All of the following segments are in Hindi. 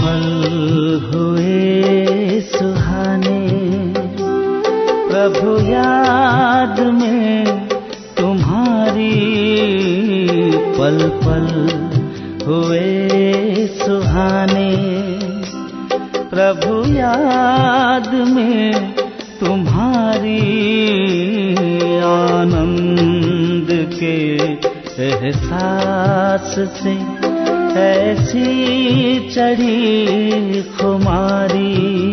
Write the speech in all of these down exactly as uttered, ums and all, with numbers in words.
पल हुए सुहाने, प्रभु याद में तुम्हारी पल पल हुए सुहाने, प्रभु याद में तुम्हारी आनंद के एहसास से ऐसी चढ़ी खुमारी,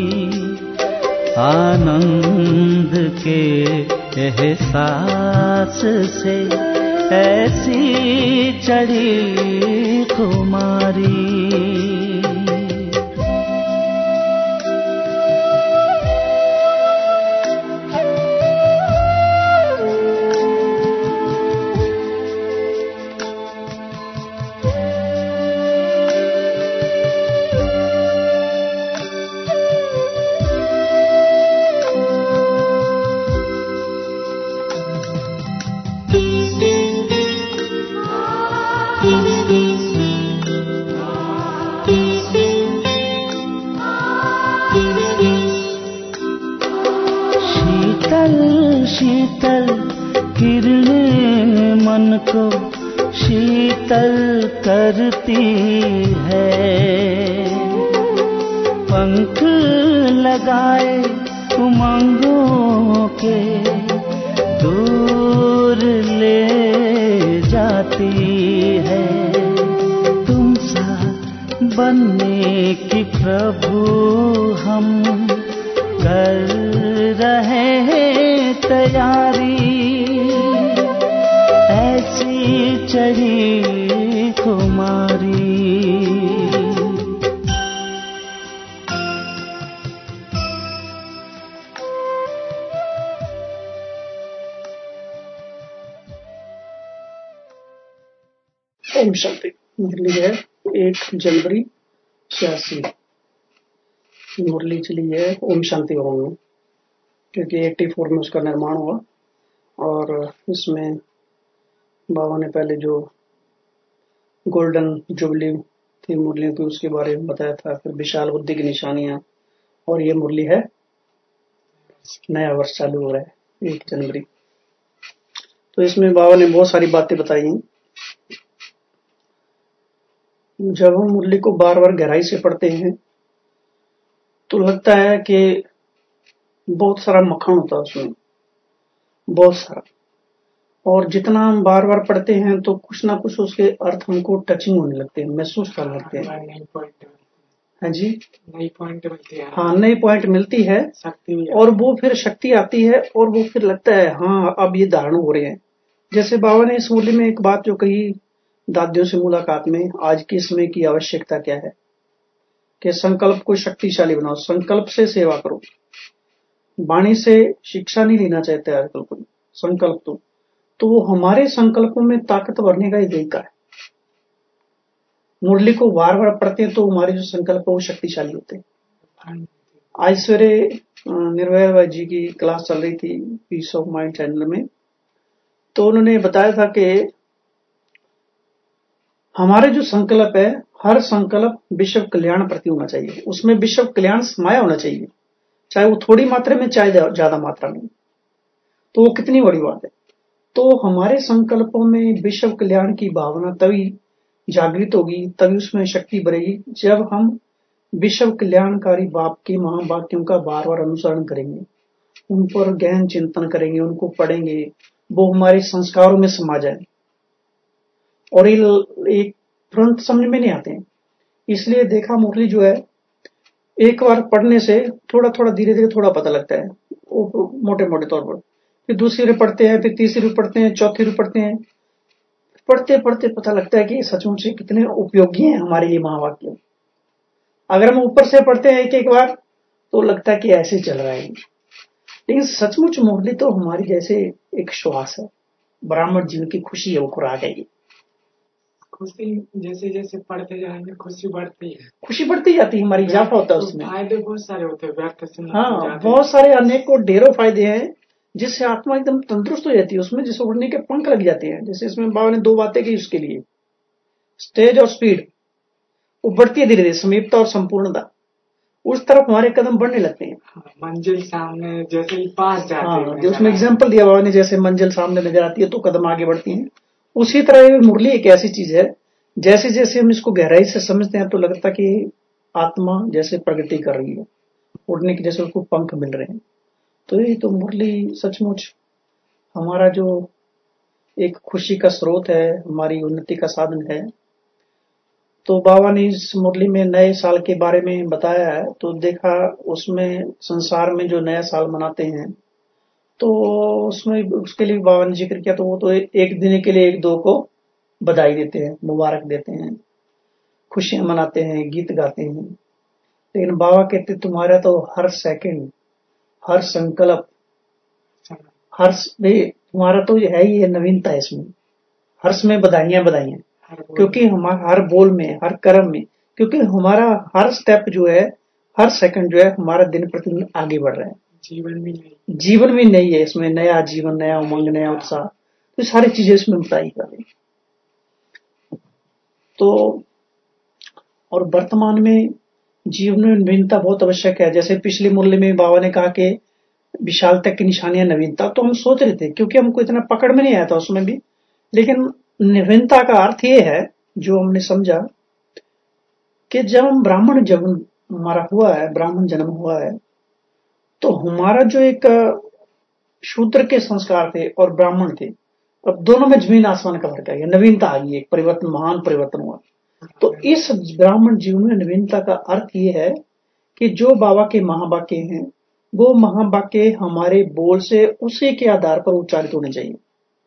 आनंद के एहसास से ऐसी चढ़ी खुमारी। शीतल किरणें मन को शीतल करती है, पंख लगाए उमंगों के दूर ले जाती है। तुम सा बनने की प्रभु हम कर रहे हैं तैयारी, ऐसी चढ़ी खुमारी। ओम शांति। मुरली है एक जनवरी छियासी। मुरली चली है ओम शांति भवन में, क्योंकि चौरासी में उसका निर्माण हुआ और इसमें बाबा ने पहले जो गोल्डन जुबली थी मुरलियों की उसके बारे में बताया था, फिर विशाल बुद्धि की निशानियां, और ये मुरली है नया वर्ष चालू हो रहा है एक जनवरी। तो इसमें बाबा ने बहुत सारी बातें बताई हैं। जब हम मुरली को बार बार गहराई से पढ़ते हैं तो लगता है कि बहुत सारा मक्खन होता है उसमें, बहुत सारा, और जितना हम बार बार पढ़ते हैं तो कुछ ना कुछ उसके अर्थ हमको टचिंग होने लगते हैं, महसूस करने लगते हैं। हाँ जी, नई पॉइंट मिलती है। हाँ, नई पॉइंट मिलती है, शक्ति, और वो फिर शक्ति आती है और वो फिर लगता है हाँ अब ये धारण हो रहे हैं। जैसे बाबा ने इस मुरली में एक बात जो कही दादियों से मुलाकात में, आज के समय की आवश्यकता क्या है कि संकल्प को शक्तिशाली बनाओ, संकल्प से सेवा करो। वाणी से शिक्षा नहीं लेना चाहते आजकल कोई, संकल्प तो तो वो हमारे संकल्पों में ताकत भरने का ही तरीका है। मुरली को बार बार पढ़ते हैं तो हमारे जो संकल्प है वो शक्तिशाली होते हैं। आज सवेरे निर्भय भाई जी की क्लास चल रही थी पीस ऑफ माइंड चैनल में, तो उन्होंने बताया था कि हमारे जो संकल्प है, हर संकल्प विश्व कल्याण प्रति होना चाहिए, उसमें विश्व कल्याण समाया होना चाहिए, चाहे वो थोड़ी मात्रा में चाहे ज्यादा मात्रा में, तो वो कितनी बड़ी बात है। तो हमारे संकल्पों में विश्व कल्याण की भावना तभी जागृत होगी, तभी उसमें शक्ति बढ़ेगी जब हम विश्व कल्याणकारी बाप के महावाक्यों का बार बार अनुसरण करेंगे, उन पर गहन चिंतन करेंगे, उनको पढ़ेंगे, वो हमारे संस्कारों में समा जाए। और ये एक तुरंत समझ में नहीं आते हैं, इसलिए देखा मुरली जो है एक बार पढ़ने से थोड़ा थोड़ा धीरे धीरे थोड़ा पता लगता है, मोटे मोटे तौर पर। फिर दूसरी रूप पढ़ते हैं, फिर तीसरी रूप पढ़ते हैं, चौथी रूप पढ़ते हैं, पढ़ते पढ़ते पता लगता है कि सचमुच से कितने उपयोगी हैं हमारे लिए महावाक्य। अगर हम ऊपर से पढ़ते हैं एक एक बार तो लगता है कि ऐसे चल रहा है, लेकिन सचमुच मुरली तो हमारी जैसे एक श्वास है, ब्राह्मण जीवन की खुशी है, वो खुराक है। ये खुशी जैसे जैसे पढ़ते जाएंगे खुशी बढ़ती है, खुशी बढ़ती जाती है, हमारी इजाफा होता है उसमें। फायदे बहुत सारे होते हैं, व्यर्थ से हाँ, बहुत सारे अनेकों ढेरों फायदे हैं, जिससे आत्मा एकदम तंदुरुस्त हो जाती है, उसमें जैसे उड़ने के पंख लग जाते हैं। जैसे इसमें बाबा ने दो बातें की उसके लिए, स्टेज और स्पीड। वो बढ़ती है धीरे धीरे, समीपता और संपूर्णता, उस तरफ हमारे कदम बढ़ने लगते हैं। हाँ, मंजिल सामने जैसे ही पास जाते हाँ, हैं जो उसमें एग्जाम्पल दिया बाबा ने, जैसे मंजिल सामने नजर आती है तो कदम आगे बढ़ती हैं, उसी तरह ये मुरली एक ऐसी चीज है, जैसे जैसे हम इसको गहराई से समझते हैं तो लगता कि आत्मा जैसे प्रगति कर रही है, उड़ने के जैसे उसको पंख मिल रहे हैं। तो ये तो मुरली सचमुच हमारा जो एक खुशी का स्रोत है, हमारी उन्नति का साधन है। तो बाबा ने इस मुरली में नए साल के बारे में बताया है, तो देखा उसमें संसार में जो नया साल मनाते हैं तो उसमें उसके लिए बाबा ने जिक्र किया, तो वो तो एक दिन के लिए एक दो को बधाई देते हैं, मुबारक देते हैं, खुशियां मनाते हैं, गीत गाते हैं। लेकिन बाबा कहते तुम्हारा तो हर सेकंड, हर संकल्प, हर तुम्हारा तो है ही है नवीनता है इसमें, हर्ष में बधाइयां बधाइयां, क्योंकि हमारा हर बोल में, हर कर्म में, क्योंकि हमारा हर स्टेप जो है, हर सेकंड जो है हमारा दिन प्रतिदिन आगे बढ़ रहा है, जीवन भी नहीं, जीवन भी नहीं है इसमें, नया जीवन, नया उमंग, नया उत्साह, तो सारी चीजें इसमें बताई जा रही। तो और वर्तमान में जीवन में नवीनता बहुत आवश्यक है। जैसे पिछली मुरली में बाबा ने कहा कि विशालता की निशानियां नवीनता, तो हम सोच रहे थे क्योंकि हमको इतना पकड़ में नहीं आया था उसमें भी, लेकिन नवीनता का अर्थ ये है जो हमने समझा कि जब हम ब्राह्मण जन्म हमारा हुआ है, ब्राह्मण जन्म हुआ है, तो हमारा जो एक शूद्र के संस्कार थे और ब्राह्मण थे, अब दोनों में जमीन आसमान का फर्क है, नवीनता आ गई, एक परिवर्तन, महान परिवर्तन हुआ। तो इस ब्राह्मण जीवन में नवीनता का अर्थ ये है कि जो बाबा के महावाक्य हैं वो महावाक्य हमारे बोल से उसी के आधार पर उच्चारित होने चाहिए,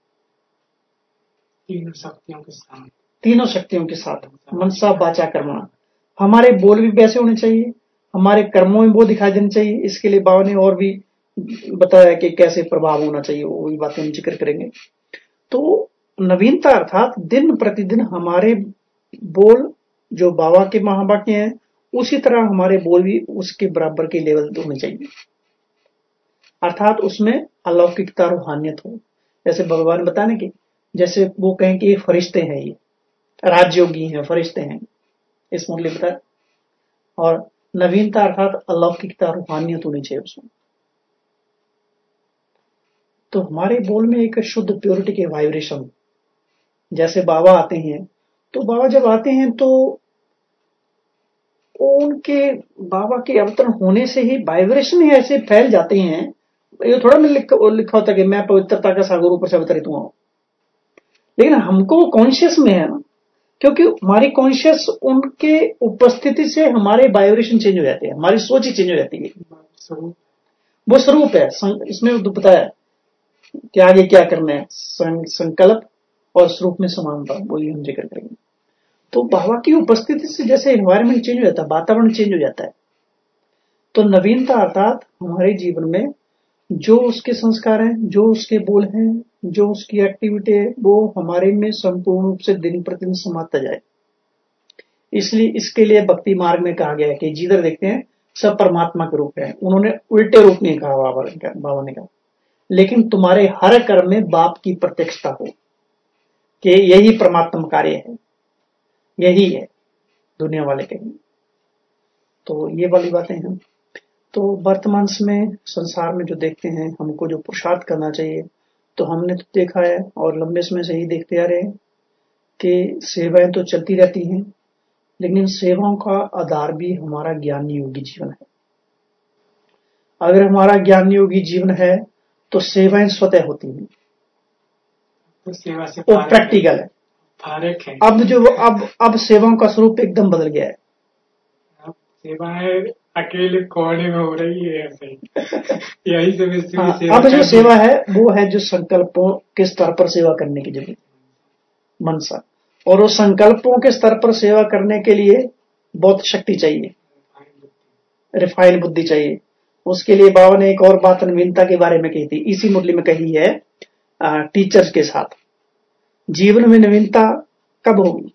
तीनों शक्तियों के साथ, तीनों शक्तियों के साथ, मनसा वाचा कर्मणा। हमारे बोल भी वैसे होने चाहिए, हमारे कर्मों में वो दिखाई देने चाहिए। इसके लिए बाबा ने और भी बताया कि कैसे प्रभाव होना चाहिए, वो भी बातें हम जिक्र करेंगे। तो नवीनता अर्थात दिन प्रतिदिन हमारे बोल जो बाबा के महावाक्य हैं उसी तरह हमारे बोल भी उसके बराबर के लेवल होने चाहिए, अर्थात उसमें अलौकिकता, रूहानियत हो। जैसे भगवान बताने कि जैसे वो कहें कि ये फरिश्ते हैं, ये राजयोगी हैं, फरिश्ते हैं, इस मुरली बताया। और नवीनता अर्थात अलौकिकता, रूहानियत होनी चाहिए उसमें। तो हमारे बोल में एक शुद्ध प्योरिटी के वाइब्रेशन, जैसे बाबा आते हैं, तो बाबा जब आते हैं तो उनके बाबा के अवतरण होने से ही वाइब्रेशन ही ऐसे फैल जाते हैं। ये थोड़ा में लिखा, लिखा होता है कि मैं पवित्रता का सागर ऊपर से अवतरित हुआ हूं, लेकिन हमको कॉन्शियस में है ना, क्योंकि हमारी कॉन्शियस उनके उपस्थिति से हमारे वाइब्रेशन चेंज हो जाते हैं, हमारी सोच ही चेंज हो जाती है। वो स्वरूप है, इसमें बताया कि आगे क्या करना है, संकल्प और स्वरूप में समानता, वही हम जिक्र करेंगे। तो बाबा की उपस्थिति से जैसे एनवायरमेंट चेंज हो जाता है, वातावरण चेंज हो जाता है। तो नवीनता अर्थात हमारे जीवन में जो उसके संस्कार हैं, जो उसके बोल हैं, जो उसकी एक्टिविटी है, वो हमारे में संपूर्ण रूप से दिन प्रतिदिन समाता जाए। इसलिए इसके लिए भक्ति मार्ग में कहा गया है कि जिधर देखते हैं सब परमात्मा के रूप है। उन्होंने उल्टे रूप नहीं कहा बाबा ने, बाबा ने कहा लेकिन तुम्हारे हर कर्म में बाप की प्रत्यक्षता हो कि यही परमात्मा कार्य है, यही है दुनिया वाले कहेंगे। तो ये वाली बातें हैं। तो वर्तमान में संसार में जो देखते हैं, हमको जो पुरुषार्थ करना चाहिए, तो हमने तो देखा है और लंबे समय से ही देखते आ रहे हैं कि सेवाएं तो चलती रहती हैं, लेकिन सेवाओं का आधार भी हमारा ज्ञान योगी जीवन है। अगर हमारा ज्ञान योगी जीवन है तो सेवाएं स्वतः होती हैं, तो सेवा से वो प्रैक्टिकल है। फारक है। अब जो अब अब सेवाओं का स्वरूप एकदम बदल गया है। अब सेवाएं अकेले कोने में हो रही है ऐसे यही समझते हाँ, सेवा अब जो सेवा है वो है जो संकल्पों के स्तर पर सेवा करने की जरूरत, मनसा, और उस संकल्पों के स्तर पर सेवा करने के लिए बहुत शक्ति चाहिए, रिफाइन बुद्धि चाहिए। उसके लिए बाबा ने एक और बात नवीनता के बारे में कही थी, इसी मुरली में कही है, टीचर्स के साथ जीवन में नवीनता कब होगी।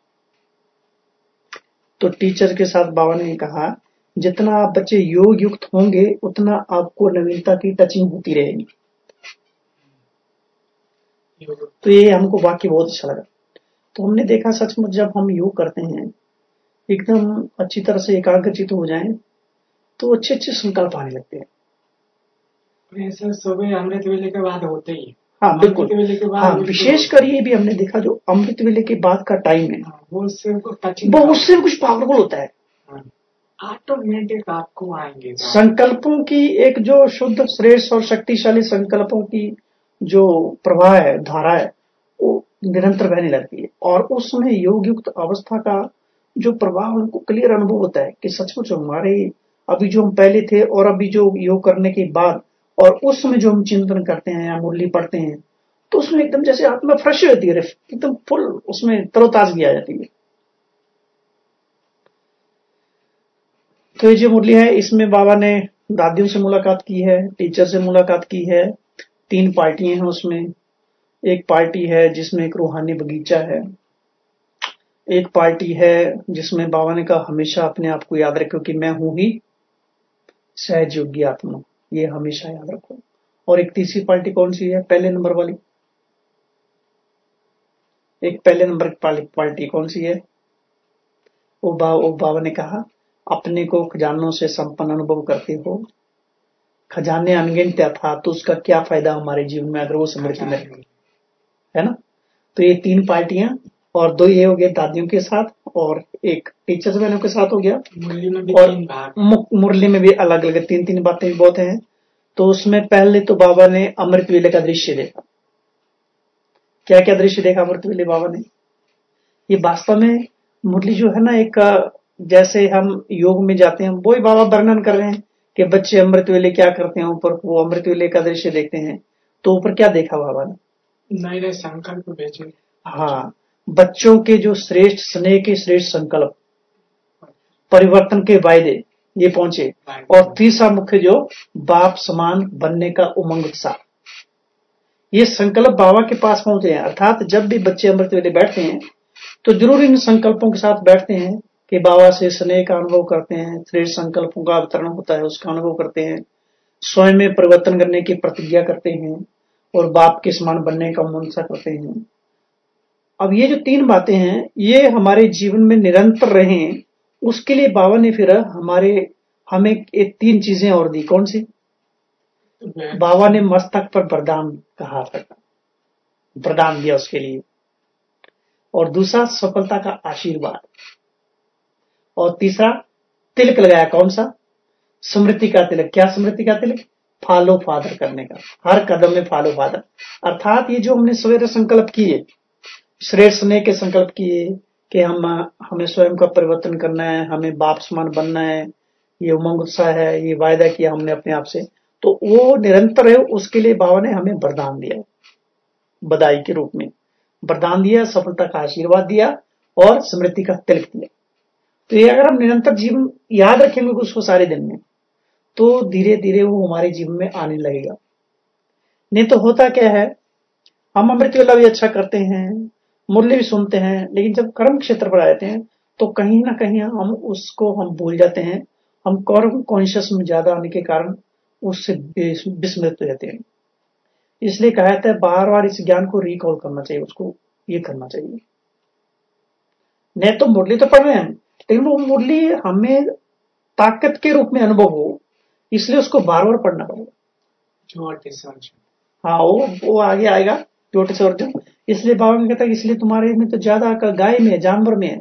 तो टीचर के साथ बाबा ने कहा जितना आप बच्चे योग युक्त होंगे उतना आपको नवीनता की टचिंग होती रहेगी। तो ये हमको वाक्य बहुत अच्छा लगा। तो हमने देखा सचमुच जब हम योग करते हैं एकदम अच्छी तरह से एकाग्रचित हो जाएं तो अच्छे अच्छे संकल्प आने लगते हैं। ऐसा सुबह अमृत वेले के बाद होते ही है। हाँ बिल्कुल, अमृत वेले के बाद हाँ बिल्कुल विशेषकर ये भी हमने देखा जो अमृत वेले के बाद का टाइम है, हाँ, वो उससे टचिंग वो उससे कुछ पावरफुल होता है। ऑटोमेटिक आपको आएंगे संकल्पों की एक जो शुद्ध श्रेष्ठ और शक्तिशाली संकल्पों की जो प्रवाह है, धारा है, वो निरंतर बहने लगती है और उस समय योग युक्त अवस्था का जो प्रभाव उनको क्लियर अनुभव होता है कि सचमुच हमारे अभी जो हम पहले थे और अभी जो योग करने के बाद और उस समय जो हम चिंतन करते हैं या मुरली पढ़ते हैं तो उसमें एकदम जैसे आत्मा फ्रेश हो जाती है, एकदम फुल उसमें तरोताजगी आ जाती है। तो ये जो मुरली है इसमें बाबा ने दादियों से मुलाकात की है, टीचर से मुलाकात की है, तीन पार्टियां हैं उसमें। एक पार्टी है जिसमें एक रूहानी बगीचा है, एक पार्टी है जिसमें बाबा ने कहा हमेशा अपने आप को याद रखो कि मैं हूं ही सहज योगी आत्मा, ये हमेशा याद रखो। और एक तीसरी पार्टी कौन सी है, पहले नंबर वाली, एक पहले नंबर की पार्टी कौन सी है, वो बा, वो बाबा ने कहा अपने को खजानों से संपन्न अनुभव करते हो, खजाने अनगिनत था तो उसका क्या फायदा हमारे जीवन में अगर वो समृद्धि में है ना। तो ये तीन पार्टियां और दो ये हो गए दादियों के साथ और एक टीचर्स बहनों के साथ हो गया। मुरली में भी और तीन भाग, मुरली में भी अलग अलग तीन तीन बातें भी बहुत हैं। तो उसमें पहले तो बाबा ने अमृत वेले का दृश्य देखा। क्या क्या दृश्य देखा अमृत वेले बाबा ने, ये वास्तव में मुरली जो है ना एक जैसे हम योग में जाते हैं वही बाबा वर्णन कर रहे हैं कि बच्चे अमृत वेले क्या करते हैं, ऊपर वो अमृत वेले का दृश्य देखते हैं। तो ऊपर क्या देखा बाबा ने, नए नए संकल्प भेजे। हाँ, बच्चों के जो श्रेष्ठ स्नेह के श्रेष्ठ संकल्प, परिवर्तन के वायदे ये पहुंचे। और तीसरा मुख्य जो बाप समान बनने का उमंग उत्साह, ये संकल्प बाबा के पास पहुंचे हैं। अर्थात जब भी बच्चे अमृत वेले बैठते हैं तो जरूर इन संकल्पों के साथ बैठते हैं कि बाबा से स्नेह का अनुभव करते हैं, श्रेष्ठ संकल्पों का अवतरण होता है उसका अनुभव करते हैं, स्वयं में परिवर्तन करने की प्रतिज्ञा करते हैं और बाप के समान बनने का मनसा करते हैं। अब ये जो तीन बातें हैं ये हमारे जीवन में निरंतर रहें उसके लिए बाबा ने फिर हमारे हमें एक तीन चीजें और दी। कौन सी, बाबा ने मस्तक पर वरदान का हाथ रखा, वरदान दिया उसके लिए। और दूसरा सफलता का आशीर्वाद, और तीसरा तिलक लगाया। कौन सा, स्मृति का तिलक। क्या स्मृति का तिलक, फॉलो फादर करने का, हर कदम में फॉलो फादर। अर्थात ये जो हमने सवेरे संकल्प किए, श्रेष्ठ स्नेह के संकल्प किए कि हम हमें स्वयं का परिवर्तन करना है, हमें बाप समान बनना है, ये उमंग उत्साह है, ये वायदा किया हमने अपने आप से, तो वो निरंतर है। उसके लिए बाबा ने हमें वरदान दिया, बधाई के रूप में वरदान दिया, सफलता का आशीर्वाद दिया और स्मृति का तिलक दिया। तो ये अगर हम निरंतर जीवन याद रखेंगे उसको सारे दिन में तो धीरे धीरे वो हमारे जीवन में आने लगेगा। नहीं तो होता क्या है, हम अमृत वेला भी अच्छा करते हैं, मुरली भी सुनते हैं, लेकिन जब कर्म क्षेत्र पर आते हैं तो कहीं ना कहीं हम उसको हम भूल जाते हैं। हम कर्म कॉन्शियस में ज्यादा आने के कारण उससे विस्मृत हो जाते हैं। इसलिए कहा जाता है बार बार इस ज्ञान को रिकॉल करना चाहिए, उसको ये करना चाहिए। नहीं तो मुरली तो पढ़ रहे हैं लेकिन वो मुरली हमें ताकत के रूप में अनुभव हो, इसलिए उसको बार बार पढ़ना पड़ेगा। हाँ वो वो आगे आएगा छोटे से अर्जुन। इसलिए बाबा ने कहता है इसलिए तुम्हारे में तो ज्यादा गाय में है, जानवर में है,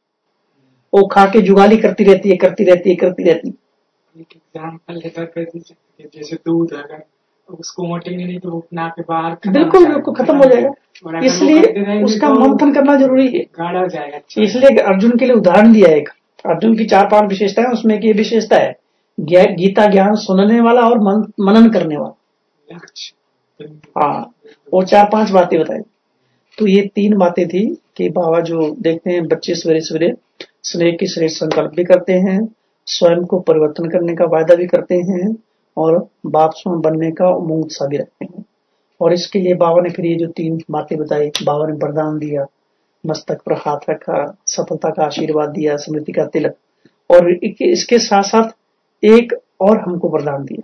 वो खा के जुगाली करती रहती है करती रहती है करती रहती है। एक एग्जाम्पल लेकर कर दीजिए, जैसे दूध अगर उसको मोटेंगे नहीं तो अपना के बाहर बिल्कुल बिल्कुल खत्म हो जाएगा। इसलिए उसका मंथन करना जरूरी है, गाढ़ा हो जाएगा। इसलिए अर्जुन के लिए उदाहरण दिया एक, अर्जुन की चार पांच विशेषता है, उसमें की विशेषता है गीता ज्ञान सुनने वाला और मनन करने वाला। हाँ वो चार पांच बातें बताई। तो ये तीन बातें थी कि बाबा जो देखते हैं बच्चे सवेरे सवेरे स्नेह के श्रेष्ठ संकल्प भी करते हैं, स्वयं को परिवर्तन करने का वायदा भी करते हैं और बाप स्वयं बनने का उमंग उत्साह भी रखते हैं। और इसके लिए बाबा ने फिर ये जो तीन बातें बताई, बाबा ने वरदान दिया, मस्तक पर हाथ रखा, सफलता का आशीर्वाद दिया, स्मृति का तिलक, और इसके साथ साथ एक और हमको वरदान दिया।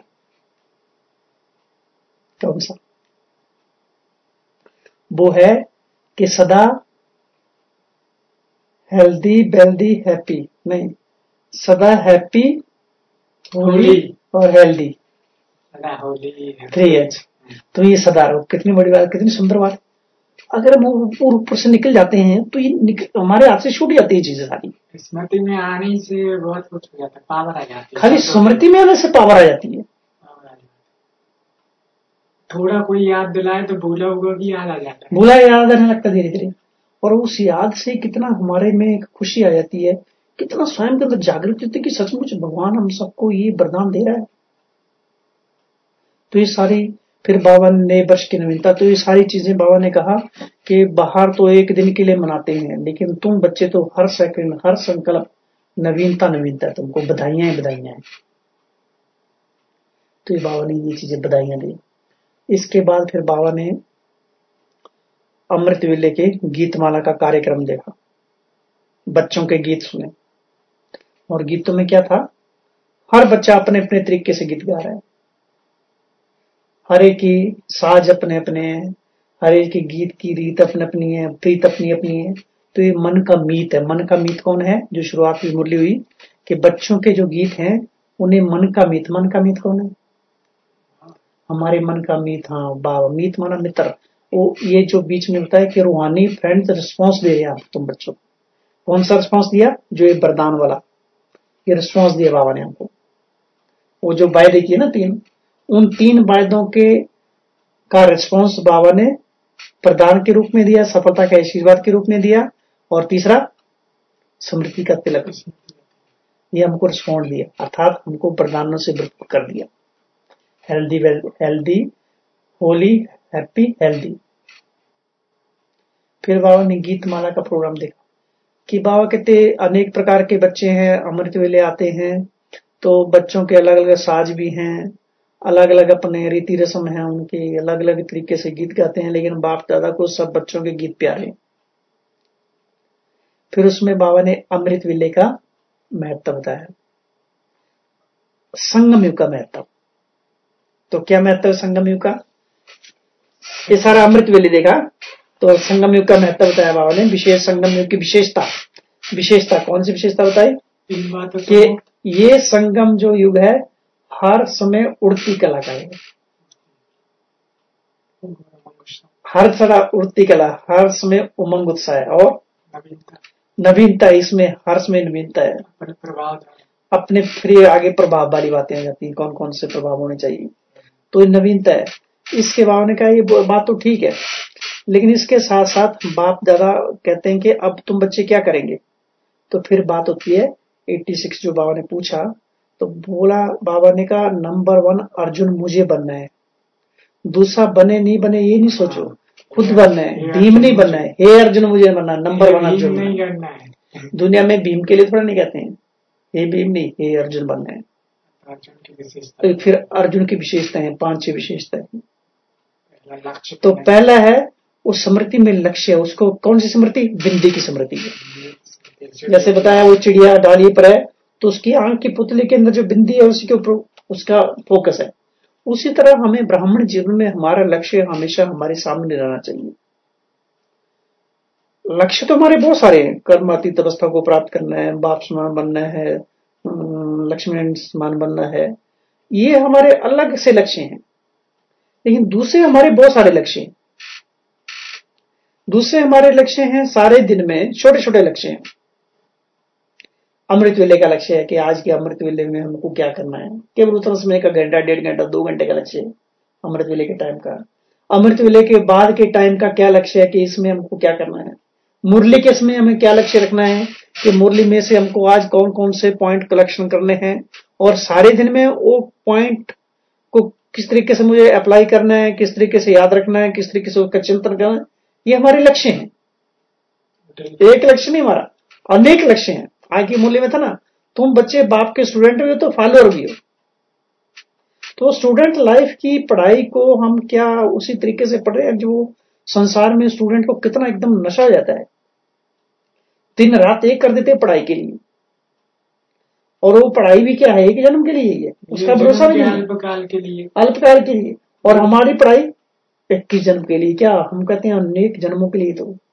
कौन सा, वो है कि सदा हेल्दी वेल्दी हैप्पी नहीं, सदा हैप्पी होली होली और हेल्दी, सदा होली थ्री एच। तो ये सदा रहो, कितनी बड़ी बात, कितनी सुंदर बात। अगर हम ऊपर ऊपर से निकल जाते हैं तो ये निक- हमारे हाथ से छूट जाती है चीजें सारी। स्मृति में आने से बहुत कुछ हो जाता है, पावर आ जाती है। खाली स्मृति में आने से पावर आ जाती है। पावर आ जाती है। थोड़ा कोई याद दिलाए तो भूला हुआ भी याद आ जाता है। भूला याद आने लगता धीरे धीरे, और उस याद से कितना हमारे में एक खुशी आ जाती है, कितना स्वयं के अंदर जागृति होती है कि सचमुच भगवान हम सबको ये वरदान दे रहा है। तो ये सारी फिर बाबा ने वर्ष की नवीनता, तो ये सारी चीजें बाबा ने कहा कि बाहर तो एक दिन के लिए मनाते हैं, लेकिन तुम बच्चे तो हर सेकंड हर संकल्प नवीनता नवीनता है, तुमको बधाइयां ही बधाइयां हैं। तो ये बाबा ने ये चीजें बधाइयां दी। इसके बाद फिर बाबा ने अमृत वेले के गीतमाला का कार्यक्रम देखा, बच्चों के गीत सुने, और गीतों में क्या था, हर बच्चा अपने अपने तरीके से गीत गा रहा है, हर एक की साज अपने अपने हैं, हर एक की गीत की रीत अपनी अपनी है, प्रीत अपनी अपनी है। तो ये मन का मीत है। मन का मीत कौन है? जो शुरुआत की मुरली हुई कि बच्चों के जो गीत हैं उन्हें मन का मीत। मन का मीत कौन है? हमारे मन का मीत। हाँ बाबा, मीत माना मित्र। वो ये जो बीच में बताया कि रूहानी फ्रेंड्स रिस्पॉन्स दे रहे हैं तुम बच्चों को। कौन सा रिस्पॉन्स दिया? जो ये वरदान वाला ये रिस्पॉन्स दिया बाबा ने हमको। वो जो वायदे किए ना तीन, उन तीन वायदों के का रिस्पॉन्स बाबा ने प्रदान के रूप में दिया, सफलता के आशीर्वाद के रूप में दिया, और तीसरा स्मृति का तिलक, ये हमको रिस्पॉन्ड दिया, अर्थात हमको वरदानों से भरपूर कर दिया। Healthy healthy Holi happy healthy. फिर बाबा ने गीतमाला का प्रोग्राम देखा कि बाबा कहते अनेक प्रकार के बच्चे हैं, अमृत वेले आते हैं, तो बच्चों के अलग अलग साज भी हैं, अलग अलग अपने रीति रस्म है उनके, अलग अलग तरीके से गीत गाते हैं, लेकिन बाप दादा को सब बच्चों के गीत प्यारे हैं। फिर उसमें बाबा ने अमृत वेले का महत्व बताया, संगम युग का महत्व। तो क्या महत्व है संगम युग का? ये सारा अमृत वेले देखा तो संगम युग का महत्व बताया बाबा ने। विशेष संगम युग की विशेषता, विशेषता कौन सी विशेषता बताई? कि ये संगम जो युग है हर समय उड़ती कला का है, हर तरह उड़ती कला, हर समय उमंग उत्साह है और नवीनता, इसमें हर समय नवीनता है। अपने फिर आगे प्रभाव वाली बातें आ जाती हैं, कौन कौन से प्रभाव होने चाहिए, तो ये नवीनता है। इसके बाप ने कहा ये बात तो ठीक है, लेकिन इसके साथ साथ बाप दादा कहते हैं कि अब तुम बच्चे क्या करेंगे? तो फिर बात होती है छियासी जो बाबा ने पूछा, तो बोला बाबा ने कहा नंबर वन अर्जुन मुझे बनना है, दूसरा बने नहीं बने ये नहीं सोचो, खुद बनना है। भीम नहीं बनना है, हे अर्जुन मुझे बनना है, नंबर वन अर्जुन नहीं करना है। दुनिया में भीम के लिए थोड़ा नहीं कहते हैं हे भीम, नहीं हे अर्जुन बनना है। तो फिर अर्जुन की विशेषता है, पांच छह विशेषता है। तो पहला है उस स्मृति में लक्ष्य है, उसको कौन सी स्मृति? बिंदी की स्मृति है। जैसे बताया वो चिड़िया डाली पर है तो उसकी आंख की पुतली के अंदर जो बिंदी है उसी के ऊपर उसका फोकस है। उसी तरह हमें ब्राह्मण जीवन में हमारा लक्ष्य हमेशा हमारे सामने रहना चाहिए। लक्ष्य तो हमारे बहुत सारे हैं, कर्मातीत अवस्था को प्राप्त करना है, बाप समान बनना है, लक्ष्मण समान बनना है, ये हमारे अलग से लक्ष्य हैं। लेकिन दूसरे हमारे बहुत सारे लक्ष्य हैं, दूसरे हमारे लक्ष्य हैं सारे दिन में छोटे छोटे लक्ष्य हैं। अमृत वेले का लक्ष्य है कि आज के अमृत वेले में हमको क्या करना है, केवल उतना समय का घंटा डेढ़ घंटा दो घंटे का लक्ष्य है अमृत वेले के टाइम का। अमृत वेले के बाद के टाइम का क्या लक्ष्य है कि इसमें हमको क्या करना है। मुरली के समय हमें क्या लक्ष्य रखना है कि मुरली में से हमको आज कौन कौन से पॉइंट कलेक्शन करने हैं, और सारे दिन में वो पॉइंट को किस तरीके से मुझे अप्लाई करना है, किस तरीके से याद रखना है, किस तरीके से उसका चिंतन करना है, ये हमारे लक्ष्य हैं। एक लक्ष्य नहीं हमारा, अनेक लक्ष्य हैं। आज की मूल्य में था ना, तुम बच्चे बाप के स्टूडेंट भी हो तो फॉलोअर भी हो। तो स्टूडेंट लाइफ की पढ़ाई को हम क्या उसी तरीके से पढ़ रहे हैं जो संसार में स्टूडेंट को कितना एकदम नशा हो जाता है, दिन रात एक कर देते हैं पढ़ाई के लिए, और वो पढ़ाई भी क्या है एक जन्म के लिए ही है, उसका भरोसा भी नहीं, अल्पकाल के लिए, अल्पकाल के लिए। और हमारी पढ़ाई इक्कीस जन्म के लिए, क्या हम कहते हैं अनेक जन्मों के लिए। तो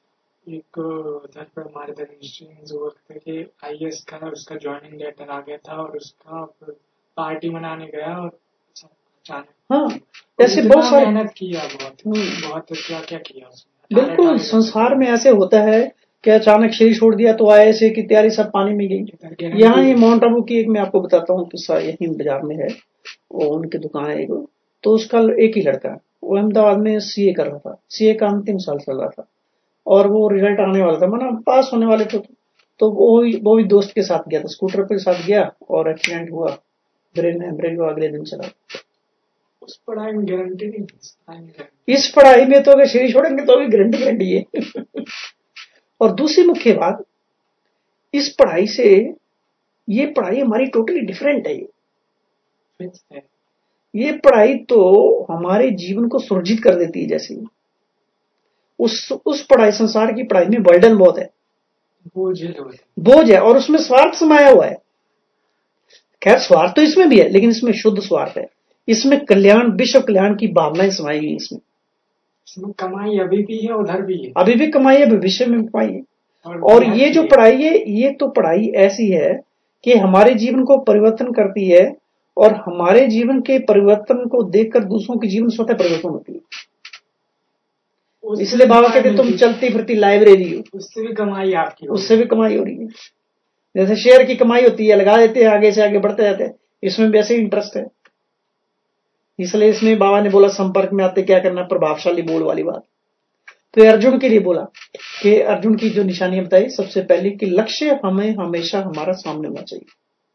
एक उधर पे हमारे इधर इंस्टीट्यूट हुआ था कि आई एस का उसका ज्वाइनिंग लेटर आ गया था और उसका पार्टी मनाने गया और अचानक हाँ, ऐसे इतना बहुत सारे मेहनत किया, बहुत हम्म, बहुत क्या क्या किया उसने। अठारह बिल्कुल अठारह संसार में ऐसे होता है कि अचानक शरीर छोड़ दिया तो आए ऐसे की तैयारी सब पानी में गई। घंटे यहाँ ये माउंट आबू की एक मैं आपको बताता हूँ किस्सा, यही बाजार में है, वो उनकी दुकान है एक, तो उसका एक ही लड़का है, वो अहमदाबाद में सीए कर रहा था, सीए का अंतिम साल चल रहा था और वो रिजल्ट आने वाला था, माना पास होने वाले थे, तो वो भी वो भी दोस्त के साथ गया था, स्कूटर पे साथ गया और एक्सीडेंट हुआ, ब्रेन हेमरेज हुआ, अगले दिन चला। उस पढ़ाई में गारंटी नहीं थी, इस पढ़ाई में guarantee। इस पढ़ाई में तो अगर शरीर छोड़ेंगे तो भी गारंटी गारंटी है। और दूसरी मुख्य बात, इस पढ़ाई से, ये पढ़ाई हमारी टोटली डिफरेंट है, ये फिक्स है। ये पढ़ाई तो हमारे जीवन को सुरक्षित कर देती है। जैसे उस उस पढ़ाई, संसार की पढ़ाई में बर्डन बहुत है, बोझ है लोग। बोझ है, और उसमें स्वार्थ समाया हुआ है। खैर स्वार्थ तो इसमें भी है, लेकिन इसमें शुद्ध स्वार्थ है, इसमें कल्याण, विश्व कल्याण की भावनाएं समाई हुई इसमें। इसमें कमाई अभी भी है, उधर भी है, अभी भी कमाई है, भविष्य में कमाई है। और, और मेहनत ये जो भी है। पढ़ाई है, ये तो पढ़ाई ऐसी है कि हमारे जीवन को परिवर्तन करती है, और हमारे जीवन के परिवर्तन को देखकर दूसरों के जीवन स्वतः परिवर्तन होती है। उससे इसलिए भी बाबा कमाई कहते तुम मिलती है, चलती फिरती लाइब्रेरी हो, उससे भी कमाई आपकी होगी। उससे भी कमाई हो रही है। जैसे शेयर की कमाई होती है, लगा देते हैं, आगे से आगे बढ़ते जाते हैं, इसमें भी ऐसे इंटरेस्ट है। इसलिए इसमें बाबा ने बोला संपर्क में आते क्या करना, प्रभावशाली बोल वाली बात। तो ये अर्जुन के लिए बोला कि अर्जुन की जो निशानियां बताई, सबसे पहले कि लक्ष्य हमें हमेशा हमारा सामने होना चाहिए।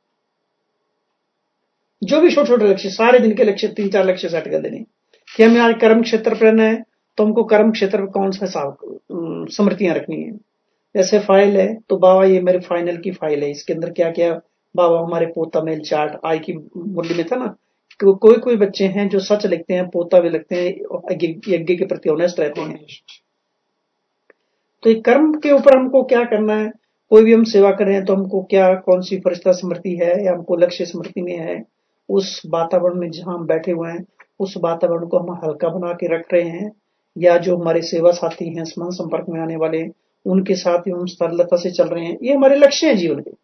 जो भी छोटे छोटे लक्ष्य, सारे दिन के लक्ष्य, तीन चार लक्ष्य सेट कर देने कि हमें आज कर्म क्षेत्र पर रहना है, तो हमको कर्म क्षेत्र में कौन सा स्मृतियां रखनी है। जैसे फाइल है, तो बाबा ये मेरे फाइनल की फाइल है, इसके अंदर क्या क्या, बाबा हमारे पोता मेल चार्ट आई की मुरली में था ना, को, कोई कोई बच्चे हैं जो सच लिखते हैं, पोता भी लिखते हैं, यज्ञ के प्रति ऑनेस्ट रहते हैं। तो एक कर्म के ऊपर हमको क्या करना है, कोई भी हम सेवा कर रहे हैं तो हमको क्या, कौन सी फरिश्ता स्मृति है या हमको लक्ष्य स्मृति में है, उस वातावरण में जहां हम बैठे हुए हैं, उस वातावरण को हम हल्का बना के रख रहे हैं, या जो हमारे सेवा साथी हैं, मन संपर्क में आने वाले, उनके साथ ही हम सरलता से चल रहे हैं। ये हमारे लक्ष्य हैं जीवन के,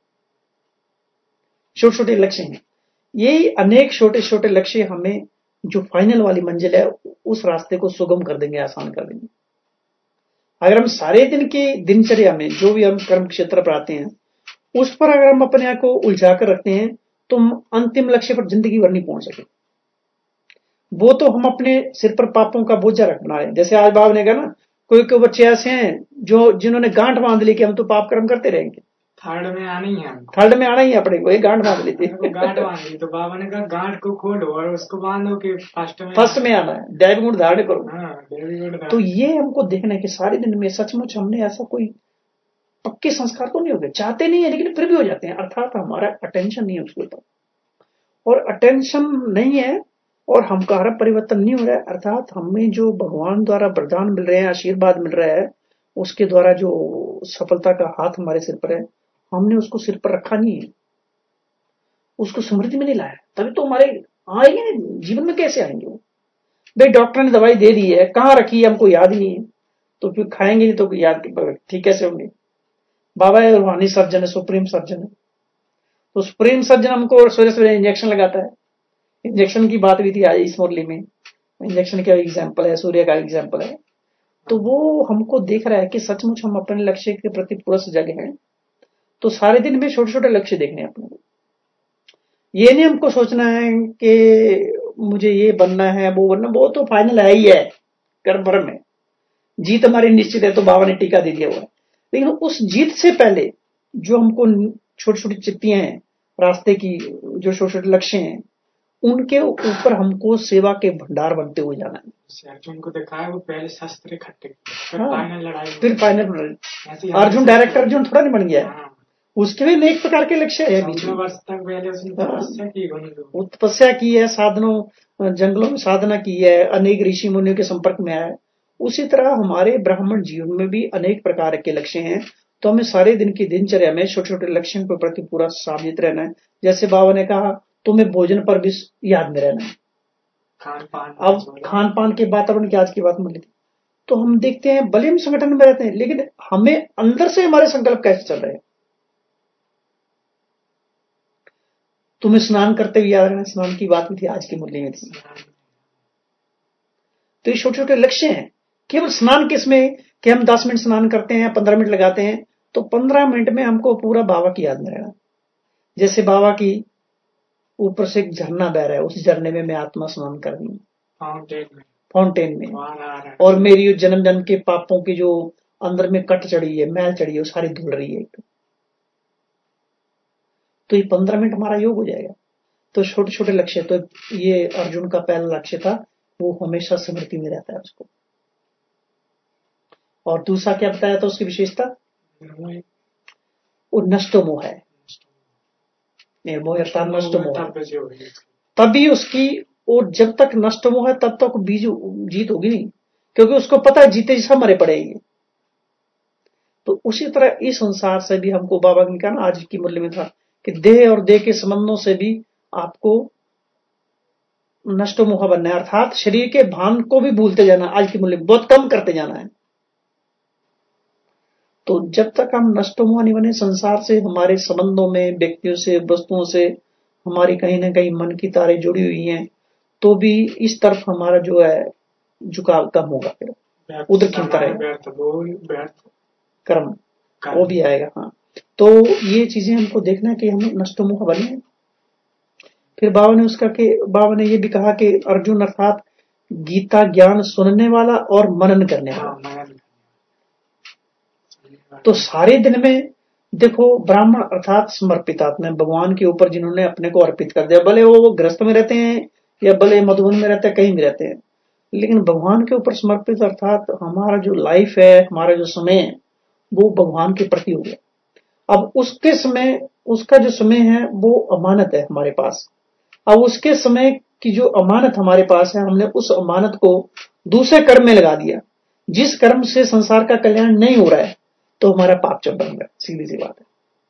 छोटे छोटे लक्ष्य हैं। यही अनेक छोटे छोटे लक्ष्य हमें जो फाइनल वाली मंजिल है, उस रास्ते को सुगम कर देंगे, आसान कर देंगे। अगर हम सारे दिन की दिनचर्या में जो भी हम कर्म क्षेत्र पर आते हैं, उस पर अगर हम अपने आप को उलझा कर रखते हैं, तो हम अंतिम लक्ष्य पर जिंदगी भर नहीं पहुंच सके। वो तो हम अपने सिर पर पापों का बोझा रख बना रहे हैं। जैसे आज बाबा ने कहा ना, कोई कोई बच्चे ऐसे हैं जो जिन्होंने गांठ बांध ली कि हम तो पाप कर्म करते रहेंगे, थर्ड में आना ही है हमको, थर्ड में आना ही है अपने को, एक गांठ बांध ली थी, गांठ बांध ली, तो बाबा ने कहा गांठ को खोलो और उसको बांधो कि फर्स्ट में फर्स्ट में आना है, दैव गुण धारण करो। हाँ, very good तो धारण। ये हमको देखना है कि सारे दिन में सचमुच हमने ऐसा कोई पक्के संस्कार तो नहीं हो गए, चाहते नहीं है लेकिन फिर भी हो जाते हैं, अर्थात हमारा अटेंशन नहीं है उसके ऊपर, और अटेंशन नहीं है और हमारा परिवर्तन नहीं हो रहा है, अर्थात हमें जो भगवान द्वारा वरदान मिल रहे हैं, आशीर्वाद मिल रहा है, उसके द्वारा जो सफलता का हाथ हमारे सिर पर है, हमने उसको सिर पर रखा नहीं है, उसको समृद्धि में नहीं लाया, तभी तो हमारे आएंगे जीवन में, कैसे आएंगे वो। भाई डॉक्टर ने दवाई दे दी है, कहाँ रखी है हमको याद ही नहीं है, तो फिर खाएंगे नहीं तो याद ठीक कैसे होंगे। बाबा रूहानी सर्जन है, सुप्रीम सर्जन है, तो सुप्रीम सर्जन हमको सवेरे सवेरे इंजेक्शन लगाता है। इंजेक्शन की बात भी थी आज इस मुरली में, इंजेक्शन का एग्जाम्पल है, सूर्य का एग्जाम्पल है। तो वो हमको देख रहा है कि सचमुच हम अपने लक्ष्य के प्रति पूरा सजग हैं, तो सारे दिन में छोटे छोटे लक्ष्य देखने हैं अपने को। ये नहीं हमको सोचना है कि मुझे ये बनना है वो बनना, वो तो फाइनल है ही है, कर्म भरम में जीत हमारी निश्चित है, तो बाबा ने टीका दे दिया हुआ है। लेकिन उस जीत से पहले जो हमको छोटी छोटी चिट्ठियां हैं रास्ते की, जो छोटे छोटे लक्ष्य हैं, उनके ऊपर हमको सेवा के भंडार बनते हुए जाना है। अर्जुन को दिखाया, वो पहले शस्त्र इकट्ठे, फिर हाँ, फाइनल लड़ाई, फिर फाइनल। अर्जुन डायरेक्टर अर्जुन थोड़ा नहीं बन गया है, हाँ, उसके भी अनेक प्रकार के लक्ष्य है बीच में। वर्ष तक पहले उसने तपस्या की, वो तपस्या की है, साधनों जंगलों में साधना की है, अनेक ऋषि मुनियों के संपर्क में आया है। उसी तरह हमारे ब्राह्मण जीवन में भी अनेक प्रकार के लक्ष्य हैं, तो हमें सारे दिन की दिनचर्या में छोटे छोटे लक्ष्यों के प्रति पूरा साबित रहना है। जैसे बाबा ने कहा, तुम्हें भोजन पर भी याद में रहना है। खान पान, अब खान पान के वातावरण की आज की बात मिली थी, तो हम देखते हैं भले हम संगठन में रहते हैं, लेकिन हमें अंदर से हमारे संकल्प कैसे चल रहे हैं। तुम्हें स्नान करते हुए याद रखना, स्नान की बात भी थी आज की मुरली में थी। तो ये छोटे छोटे लक्ष्य हैं। केवल स्नान किसमें कि हम दस मिनट स्नान करते हैं, पंद्रह मिनट लगाते हैं, तो पंद्रह मिनट में हमको पूरा बाबा की याद में रहना। जैसे बाबा की ऊपर से एक झरना बह रहा है, उस झरने में मैं आत्मा स्नान कर रही हूँ, फाउंटेन में फाउंटेन में, वहां आ रहा है। और मेरी जन्म जन्म के पापों की जो अंदर में कट चढ़ी है, मैल चढ़ी है, वो सारी धुल रही है। तो ये पंद्रह मिनट हमारा योग हो जाएगा। तो छोटे छोटे लक्ष्य, तो ये अर्जुन का पहला लक्ष्य था, वो हमेशा स्मृति में रहता है उसको। और दूसरा क्या बताया था उसकी विशेषता, वो नष्टो मोह है, निर्मोह अर्थात नष्ट मोह है। तभी उसकी, और जब तक नष्ट मोह है तब तक बीज जीत होगी नहीं, क्योंकि उसको पता है जीते जिसका मरे पड़ेगी। तो उसी तरह इस संसार से भी हमको, बाबा ने कहा ना आज की मुरली में था कि देह और देह के संबंधों से भी आपको नष्ट मोह बनना है, अर्थात शरीर के भान को भी भूलते जाना। आज की मुरली बहुत कम करते जाना है। तो जब तक हम नष्ट मोह नहीं बने, संसार से, हमारे संबंधों में, व्यक्तियों से, वस्तुओं से हमारी कहीं ना कहीं मन की तारें जुड़ी हुई हैं, तो भी इस तरफ हमारा जो है झुकाव कम होगा, फिर उधर खिंचता रहेगा, कर्म वो भी आएगा। हाँ, तो ये चीजें हमको देखना है कि हम नष्ट मोह बने। फिर बाबा ने उसका के बाबा ने ये भी कहा कि अर्जुन अर्थात गीता ज्ञान सुनने वाला और मनन करने वाला। तो सारे दिन में देखो, ब्राह्मण अर्थात समर्पित आत्मा भगवान के ऊपर जिन्होंने अपने को अर्पित कर दिया, भले वो गृहस्थ में रहते हैं या भले मधुबन में रहते हैं, कहीं भी रहते हैं, लेकिन भगवान के ऊपर समर्पित अर्थात हमारा जो लाइफ है, हमारा जो समय है, वो भगवान के प्रति हो गया। अब उसके समय, उसका जो समय है वो अमानत है हमारे पास। अब उसके समय की जो अमानत हमारे पास है, हमने उस अमानत को दूसरे कर्म में लगा दिया, जिस कर्म से संसार का कल्याण नहीं हो रहा है, तो हमारा पाप चल बन गया। सीधी सी बात है।